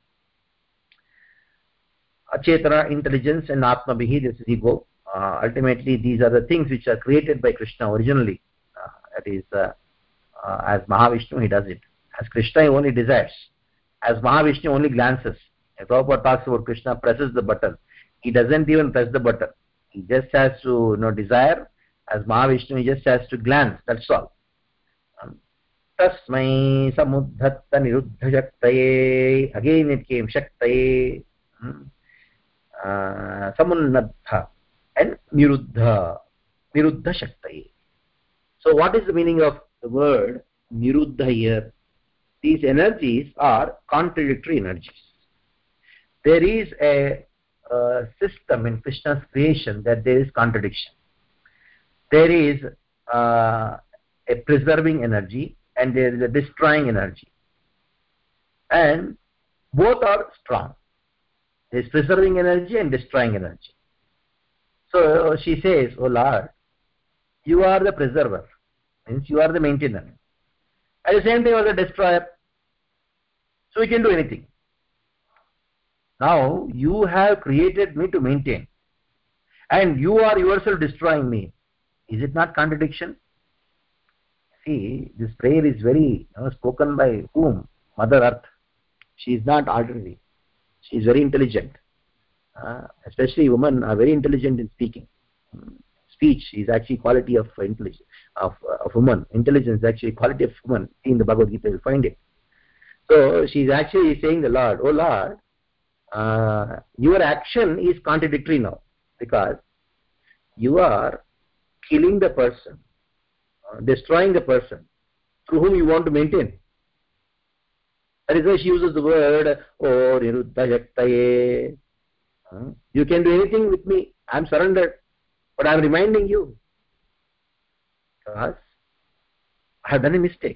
Achetana, intelligence, and Atmabhihi, this is ego. Uh, ultimately, these are the things which are created by Krishna originally. Uh, that is uh, uh, as Mahavishnu he does it. As Krishna he only desires. As Mahavishnu only glances. If Prabhupada talks about Krishna presses the button, he doesn't even press the button. He just has to you know desire. As Mahavishnu he just has to glance. That's all. Tasmai samudhatta niruddha shaktaye. Again it came shaktaye. Uh, samunnadha and niruddha. Niruddha shaktaye. So what is the meaning of the word niruddha here? These energies are contradictory energies. There is a, a system in Krishna's creation that there is contradiction. There is uh, a preserving energy and there is a destroying energy. And both are strong. There is preserving energy and destroying energy. So she says, "Oh Lord, you are the preserver," means you are the maintainer. At the same time, you are the destroyer. So we can do anything. Now you have created me to maintain, and you are yourself destroying me. Is it not contradiction? See, this prayer is very you know, spoken by whom? Mother Earth. She is not ordinary. She is very intelligent. Uh, especially women are very intelligent in speaking. Speech is actually quality of intelligence of of woman. Intelligence is actually quality of woman. In the Bhagavad Gita, you will find it. So she is actually saying the Lord, "Oh Lord, uh, your action is contradictory now, because you are killing the person, uh, destroying the person through whom you want to maintain." That is why she uses the word, "Oh niruddha shaktaye." Uh, you can do anything with me. I am surrendered, but I am reminding you, because I have done a mistake.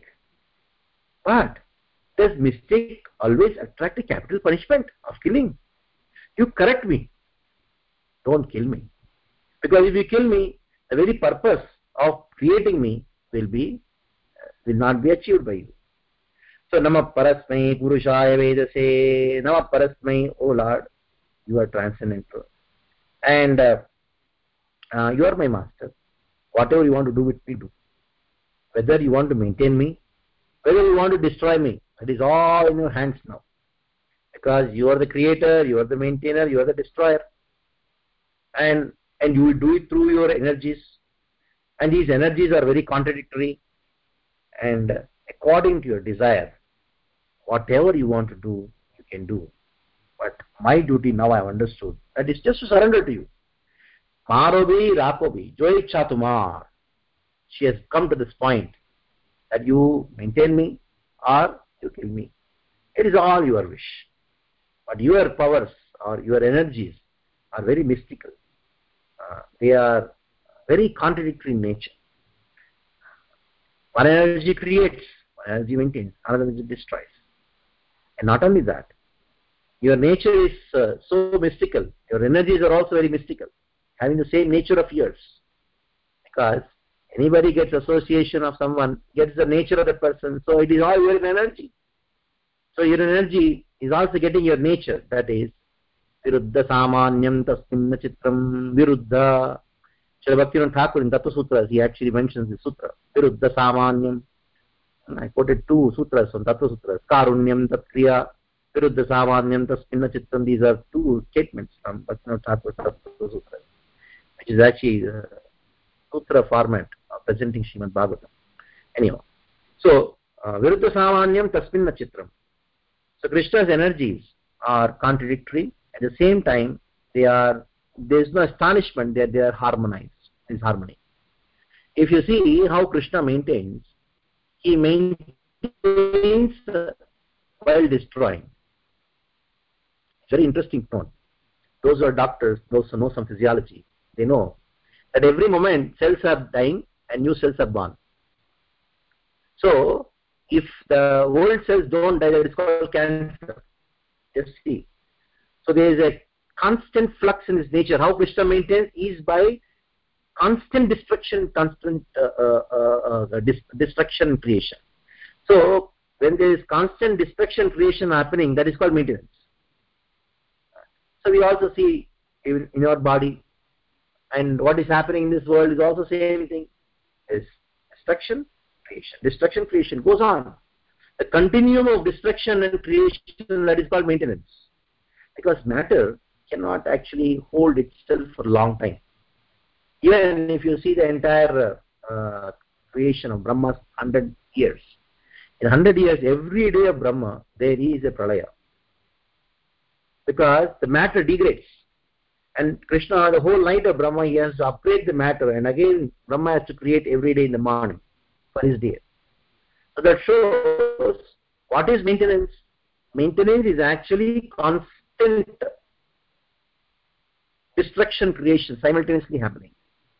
But does mistake always attract a capital punishment of killing? You correct me. Don't kill me. Because if you kill me, the very purpose of creating me will be will not be achieved by you. So Nama Parasmai Purushaya Vedase, Nama Parasmai, O Lord, you are transcendental. And uh, uh, you are my master. Whatever you want to do with me, do. Whether you want to maintain me, whether you want to destroy me, it is all in your hands now. Because you are the creator, you are the maintainer, you are the destroyer. And, and you will do it through your energies. And these energies are very contradictory. And according to your desire, whatever you want to do, you can do. But my duty now I have understood, that is just to surrender to you. Marobi Rakobi, Joy Chatumar. She has come to this point that you maintain me or you kill me. It is all your wish. But your powers or your energies are very mystical. Uh, they are very contradictory in nature. One energy creates, one energy maintains, another energy destroys. And not only that, your nature is uh, so mystical. Your energies are also very mystical, having the same nature of yours. Because anybody gets association of someone, gets the nature of the person, so it is all your energy. So your energy is also getting your nature, that is Viruddha Samanyam Tasminna Chitram Viruddha. Srila Bhaktivinoda Thakur in Tattva Sutras, he actually mentions the sutra, Viruddha Samanyam. And I quoted two sutras from Tattva Sutras, Karunyam Tatkriya, Viruddha Samanyam Tasminna Chitram. These are two statements from Bhaktivinoda Thakur's Tattva Sutras, which is actually the sutra format of presenting Srimad Bhagavatam. Anyhow, so uh, Viruddha Samanyam Tasminna Chitram. So Krishna's energies are contradictory. At the same time, they are there is no astonishment that they are harmonized. Is harmony. If you see how Krishna maintains, he maintains uh, while destroying. Very interesting point. Those who are doctors, those who know some physiology, they know that every moment cells are dying and new cells are born. So if the old cells don't die, that is called cancer. Just see. So there is a constant flux in his nature. How Krishna maintains is by constant destruction, constant uh, uh, uh, dis destruction and creation. So when there is constant destruction creation happening, that is called maintenance. So we also see in, in our body, and what is happening in this world is also same thing. Is destruction, creation. Destruction, creation goes on. The continuum of destruction and creation, that is called maintenance. Because matter cannot actually hold itself for a long time. Even if you see the entire uh, uh, creation of Brahma's one hundred years, in one hundred years, every day of Brahma, there is a pralaya. Because the matter degrades. And Krishna, the whole night of Brahma, he has to upgrade the matter, and again Brahma has to create every day in the morning for his day. So that shows what is maintenance. Maintenance is actually constant destruction, creation simultaneously happening.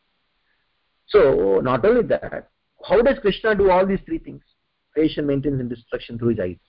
So not only that, how does Krishna do all these three things? Creation, maintenance and destruction through his eyes.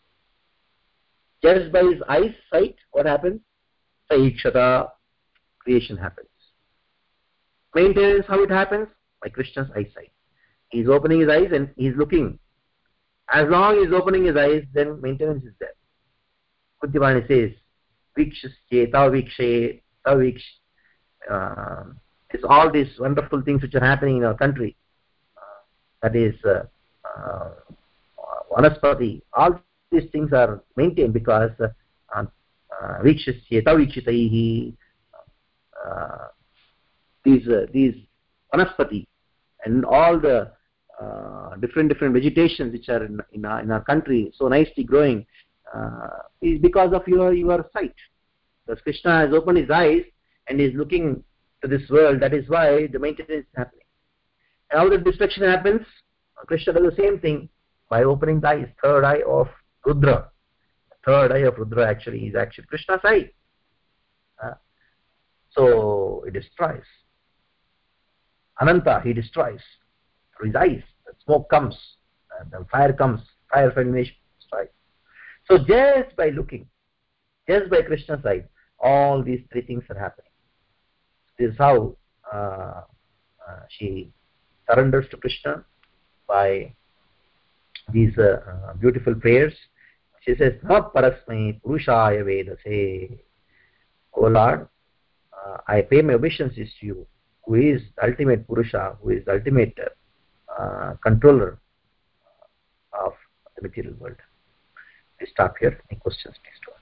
Just by his eyesight, what happens? Saikshata, creation happens. Maintenance, how it happens? By Krishna's eyesight. He is opening his eyes and he is looking. As long as he is opening his eyes, then maintenance is there. Kuntivani says, Vikshasye, Tavikshe, Taviksh. Uh, it's all these wonderful things which are happening in our country. Uh, that is, uh, uh, Vanaspati. All these things are maintained because uh, Vikshasye, Tavikshitaihi. Uh, these uh, these Vanaspati and all the uh, different different vegetations which are in, in, our, in our country so nicely growing uh, is because of your your sight. Because Krishna has opened his eyes and is looking to this world. That is why the maintenance is happening. And how the destruction happens? Krishna does the same thing by opening the eyes, third eye of Rudra. Third eye of Rudra actually is actually Krishna's eye. Uh, so it destroys. Ananta, he destroys through his eyes. The smoke comes, and the fire comes, fire fulmination destroys. So just by looking, just by Krishna's eyes, all these three things are happening. This is how uh, uh, she surrenders to Krishna by these uh, uh, beautiful prayers. She says, "Na parasmai purushaya vedase." O Lord, uh, I pay my obeisances to you, who is the ultimate Purusha, who is the ultimate uh, controller of the material world. We stop here. Any questions, please to ask.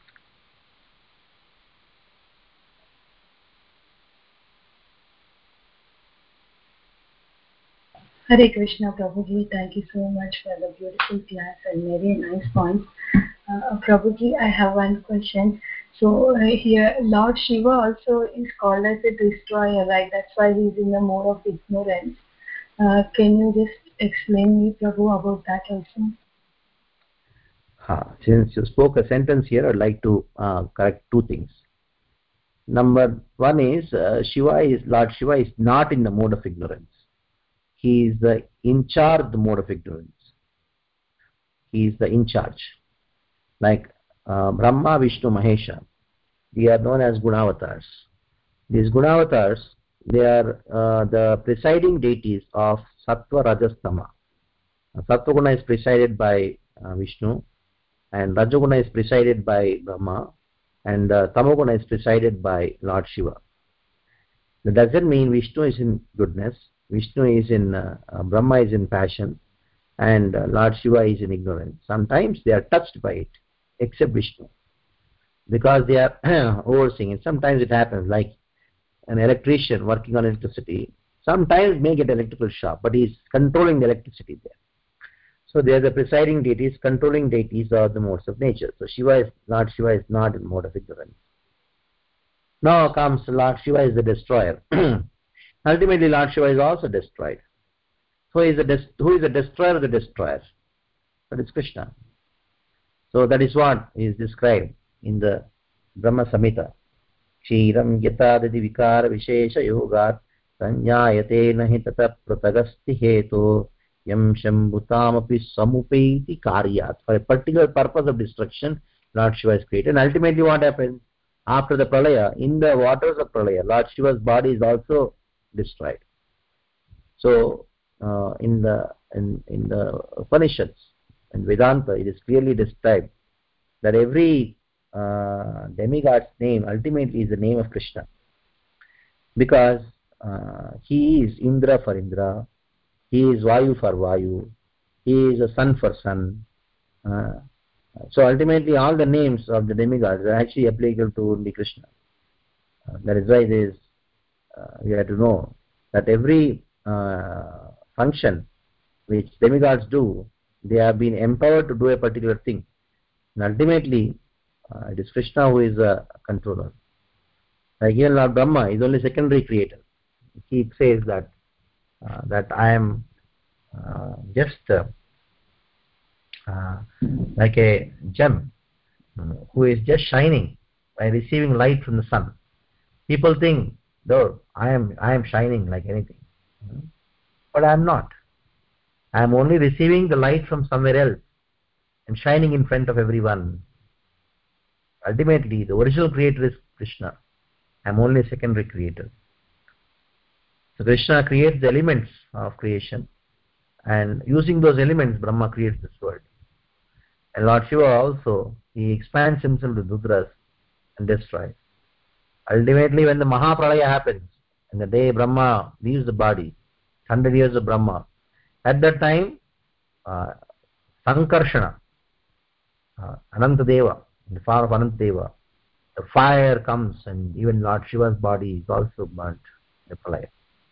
Hare Krishna, Prabhuji. Thank you so much for the beautiful class and very nice points. Uh, Prabhuji, I have one question. So uh, here, Lord Shiva also is called as a destroyer, right? That's why he is in the mode of ignorance. Uh, can you just explain me, Prabhu, about that also? Ha, since you spoke a sentence here, I'd like to uh, correct two things. Number one is uh, Shiva is Lord Shiva is not in the mode of ignorance. He is the in charge of the mode of ignorance. He is the in charge. Like uh, Brahma, Vishnu, Mahesha, they are known as Gunavatars. These Gunavatars, they are uh, the presiding deities of Sattva, Rajas, Tama. Sattva Guna is presided by uh, Vishnu, and Rajaguna is presided by Brahma, and uh, Tamoguna is presided by Lord Shiva. That doesn't mean Vishnu is in goodness. Vishnu is in, uh, uh, Brahma is in passion, and uh, Lord Shiva is in ignorance. Sometimes they are touched by it, except Vishnu, because they are overseeing it. Sometimes it happens, like an electrician working on electricity, sometimes may get electrical shock, but he is controlling the electricity there. So they are the presiding deities, controlling deities are the modes of nature. So Shiva is, Lord Shiva is not in mode of ignorance. Now comes Lord Shiva is the destroyer. Ultimately, Lord Shiva is also destroyed. So is the who is the destroyer of the destroyer? That is Krishna. So that is what is described in the Brahma Samhita. Kshiram yatadadi vikara vishesha yogat sanyayate nahi tata pratagasti heto yam shambhutamapi samupeti karyat. For a particular purpose of destruction, Lord Shiva is created. And ultimately what happens? After the pralaya, in the waters of pralaya, Lord Shiva's body is also destroyed. So uh, in the in, in the Upanishads and Vedanta, it is clearly described that every uh, demigod's name ultimately is the name of Krishna, because uh, he is Indra for Indra, He is Vayu for Vayu. He is a sun for sun. Uh, so ultimately all the names of the demigods are actually applicable to only Krishna. Uh, that is why this, uh, we have to know that every uh, function which demigods do, they have been empowered to do a particular thing. And ultimately, uh, it is Krishna who is a controller. Like even Lord Brahma is only secondary creator. He says that uh, that I am uh, just uh, uh, like a gem uh, who is just shining by receiving light from the sun. People think, though, I am I am shining like anything, but I am not. I am only receiving the light from somewhere else and shining in front of everyone. Ultimately, the original creator is Krishna. I am only a secondary creator. So Krishna creates the elements of creation, and using those elements, Brahma creates this world. And Lord Shiva also, he expands himself to Rudras and destroys. Ultimately, when the Mahapralaya happens, and the day Brahma leaves the body, one hundred years of Brahma, at that time, uh, Sankarshana, uh, Anantadeva, in the form of Anantadeva, the fire comes and even Lord Shiva's body is also burnt in the Pralaya.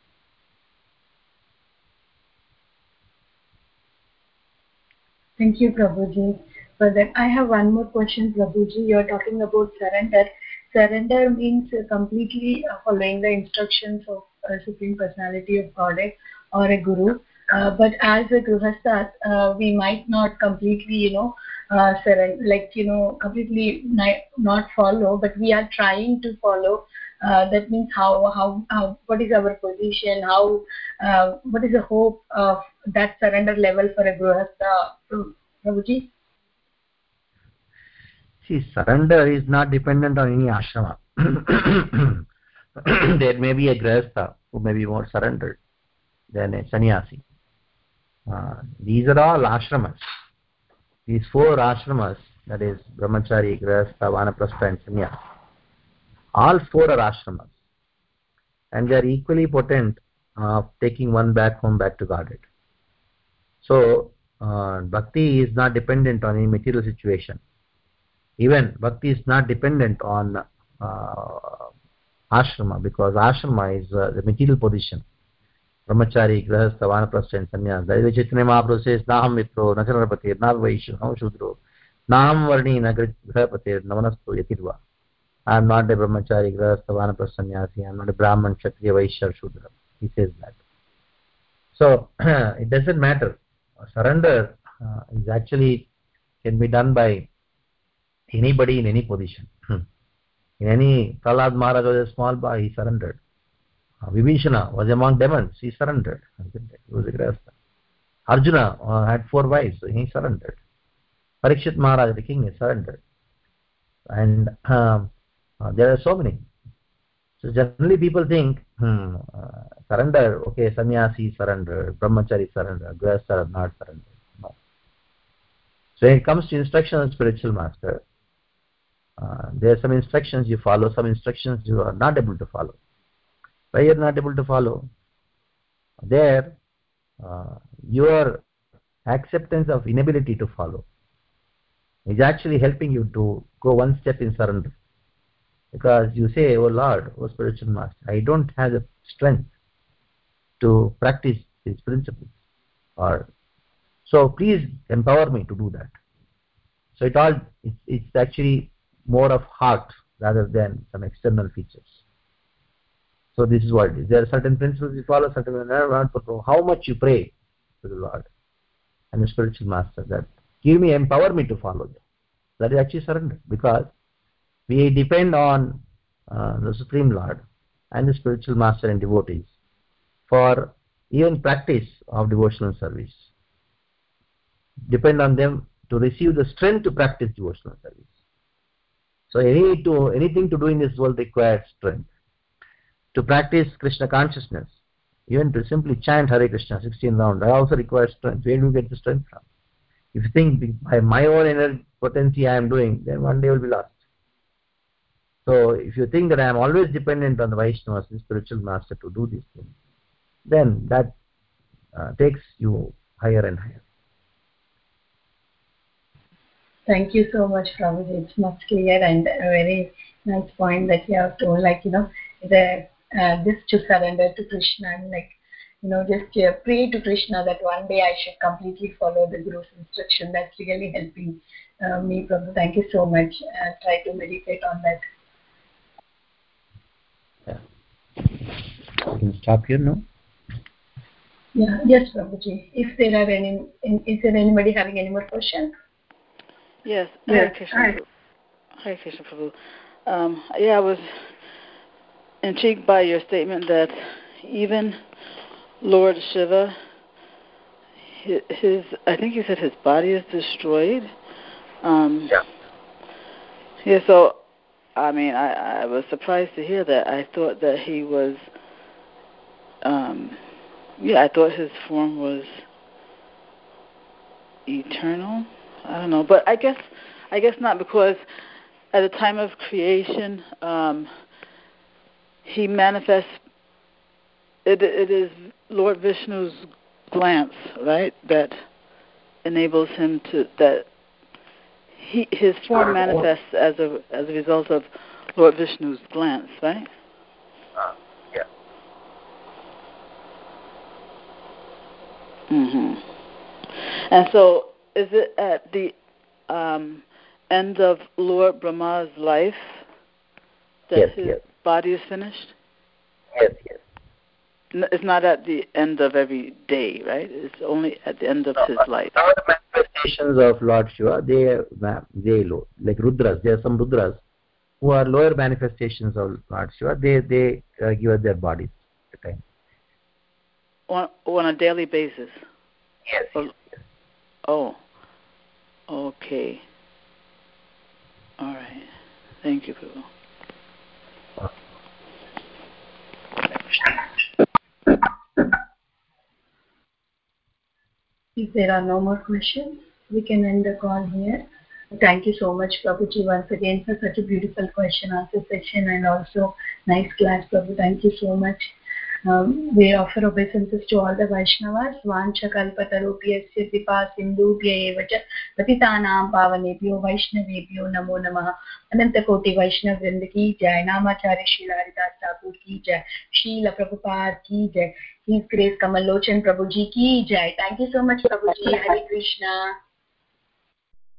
Thank you, Prabhuji, for that. I have one more question, Prabhuji. You are talking about surrender. Surrender means uh, completely uh, following the instructions of a Supreme Personality of Godhead or a Guru. Uh, but as a Grihastha, uh, we might not completely, you know, uh, surrender, like, you know, completely ni- not follow, but we are trying to follow. Uh, that means how, how, how, what is our position, how, uh, what is the hope of that surrender level for a Grihastha, Prabhuji? See, surrender is not dependent on any ashrama. There may be a grihastha who may be more surrendered than a sannyasi. Uh, these are all ashramas. These four ashramas, that is brahmachari, grihastha, vanaprastha and sannyasa, all four are ashramas. And they are equally potent of uh, taking one back home, back to Godhead. So, uh, bhakti is not dependent on any material situation. Even bhakti is not dependent on uh, ashrama, because ashrama is uh, the material position. Brahmachari, grihastha, vanaprastha and sannyasa. That is why Chaitanya Mahaprabhu says, Naham mitro, na charanapatir, na vaishya, na shudro, naham varni, na grihapatir, na manastu yatirva. I am not a brahmachari, grihastha, vanaprastha, sannyasi. I am not a brahman, kshatriya, vaishya, shudra. He says that. So, it doesn't matter. Surrender uh, is actually can be done by anybody in any position. In any, Prahlad Maharaj was a small boy, he surrendered. Uh, Vibhishana was among demons, he surrendered. He was a grihastha. Arjuna uh, had four wives, so he surrendered. Parikshit Maharaj, the king, he surrendered. And um, uh, there are so many. So generally people think, hmm, uh, surrender, okay, sannyasi surrender, brahmachari surrender, grihastha not surrender. No. So when it comes to instruction of spiritual master, uh, there are some instructions you follow, some instructions you are not able to follow. Why you are not able to follow? There, uh, your acceptance of inability to follow is actually helping you to go one step in surrender. Because you say, oh Lord, oh spiritual master, I don't have the strength to practice these principles. Or so please empower me to do that. So it all it's, it's actually more of heart rather than some external features. So this is what it is. There are certain principles you follow, certain how much you pray to the Lord and the spiritual master, that give me, empower me to follow them. That is actually surrender, because we depend on uh, the Supreme Lord and the spiritual master and devotees for even practice of devotional service. Depend on them to receive the strength to practice devotional service. So any to, anything to do in this world requires strength. To practice Krishna consciousness, even to simply chant Hare Krishna sixteen rounds, that also requires strength. Where do you get the strength from? If you think by my own energy potency I am doing, then one day you will be lost. So if you think that I am always dependent on the Vaishnavas, the spiritual master, to do these things, then that uh, takes you higher and higher. Thank you so much, Prabhuji. It's much clear and a very nice point that you have told, like, you know, the, uh, just to surrender to Krishna and, like, you know, just uh, pray to Krishna that one day I should completely follow the Guru's instruction. That's really helping uh, me, Prabhu. Thank you so much. Uh, try to meditate on that. Yeah. You can stop here, no? Yeah, yes, Prabhuji. If there are any, is there anybody having any more questions? Yes. Yes. Hare Krishna. Hare Krishna Prabhu. Um, yeah, I was intrigued by your statement that even Lord Shiva, his, his I think you said his body is destroyed. Um, yeah. Yeah. So, I mean, I, I was surprised to hear that. I thought that he was. Um, yeah, I thought his form was eternal. I don't know, but I guess I guess not, because at the time of creation, um, he manifests. It, it is Lord Vishnu's glance, right, that enables him to that he his form manifests as a as a result of Lord Vishnu's glance, right? Uh, yeah. Mhm. And so, is it at the um, end of Lord Brahma's life that yes, his yes. body is finished? Yes, yes. It's not at the end of every day, right? It's only at the end of no, his life. All the manifestations of Lord Shiva, they they low, like Rudras. There are some Rudras who are lower manifestations of Lord Shiva. They they uh, give us their bodies at the time. On on a daily basis. Yes. Or, yes, yes. Oh. Okay. All right. Thank you, Prabhu. If there are no more questions, we can end the call here. Thank you so much, Prabhuji, once again for such a beautiful question answer session and also nice class, Prabhu. Thank you so much. Um, we offer obeisances to all the Vaishnavas. Vancha kalpatarupyasya kripa sindhubhya eva cha patitanam pavanebhyo Vaishnavebhyo namo namah. Ananta Koti Vaishnav Vrinda ki jai. Namacharya Srila Haridas Thakur ki jai. Srila Prabhupada ki jai. His Grace Kamal Lochan Prabhuji ki jai. Thank you so much, Prabhuji. Hare Krishna.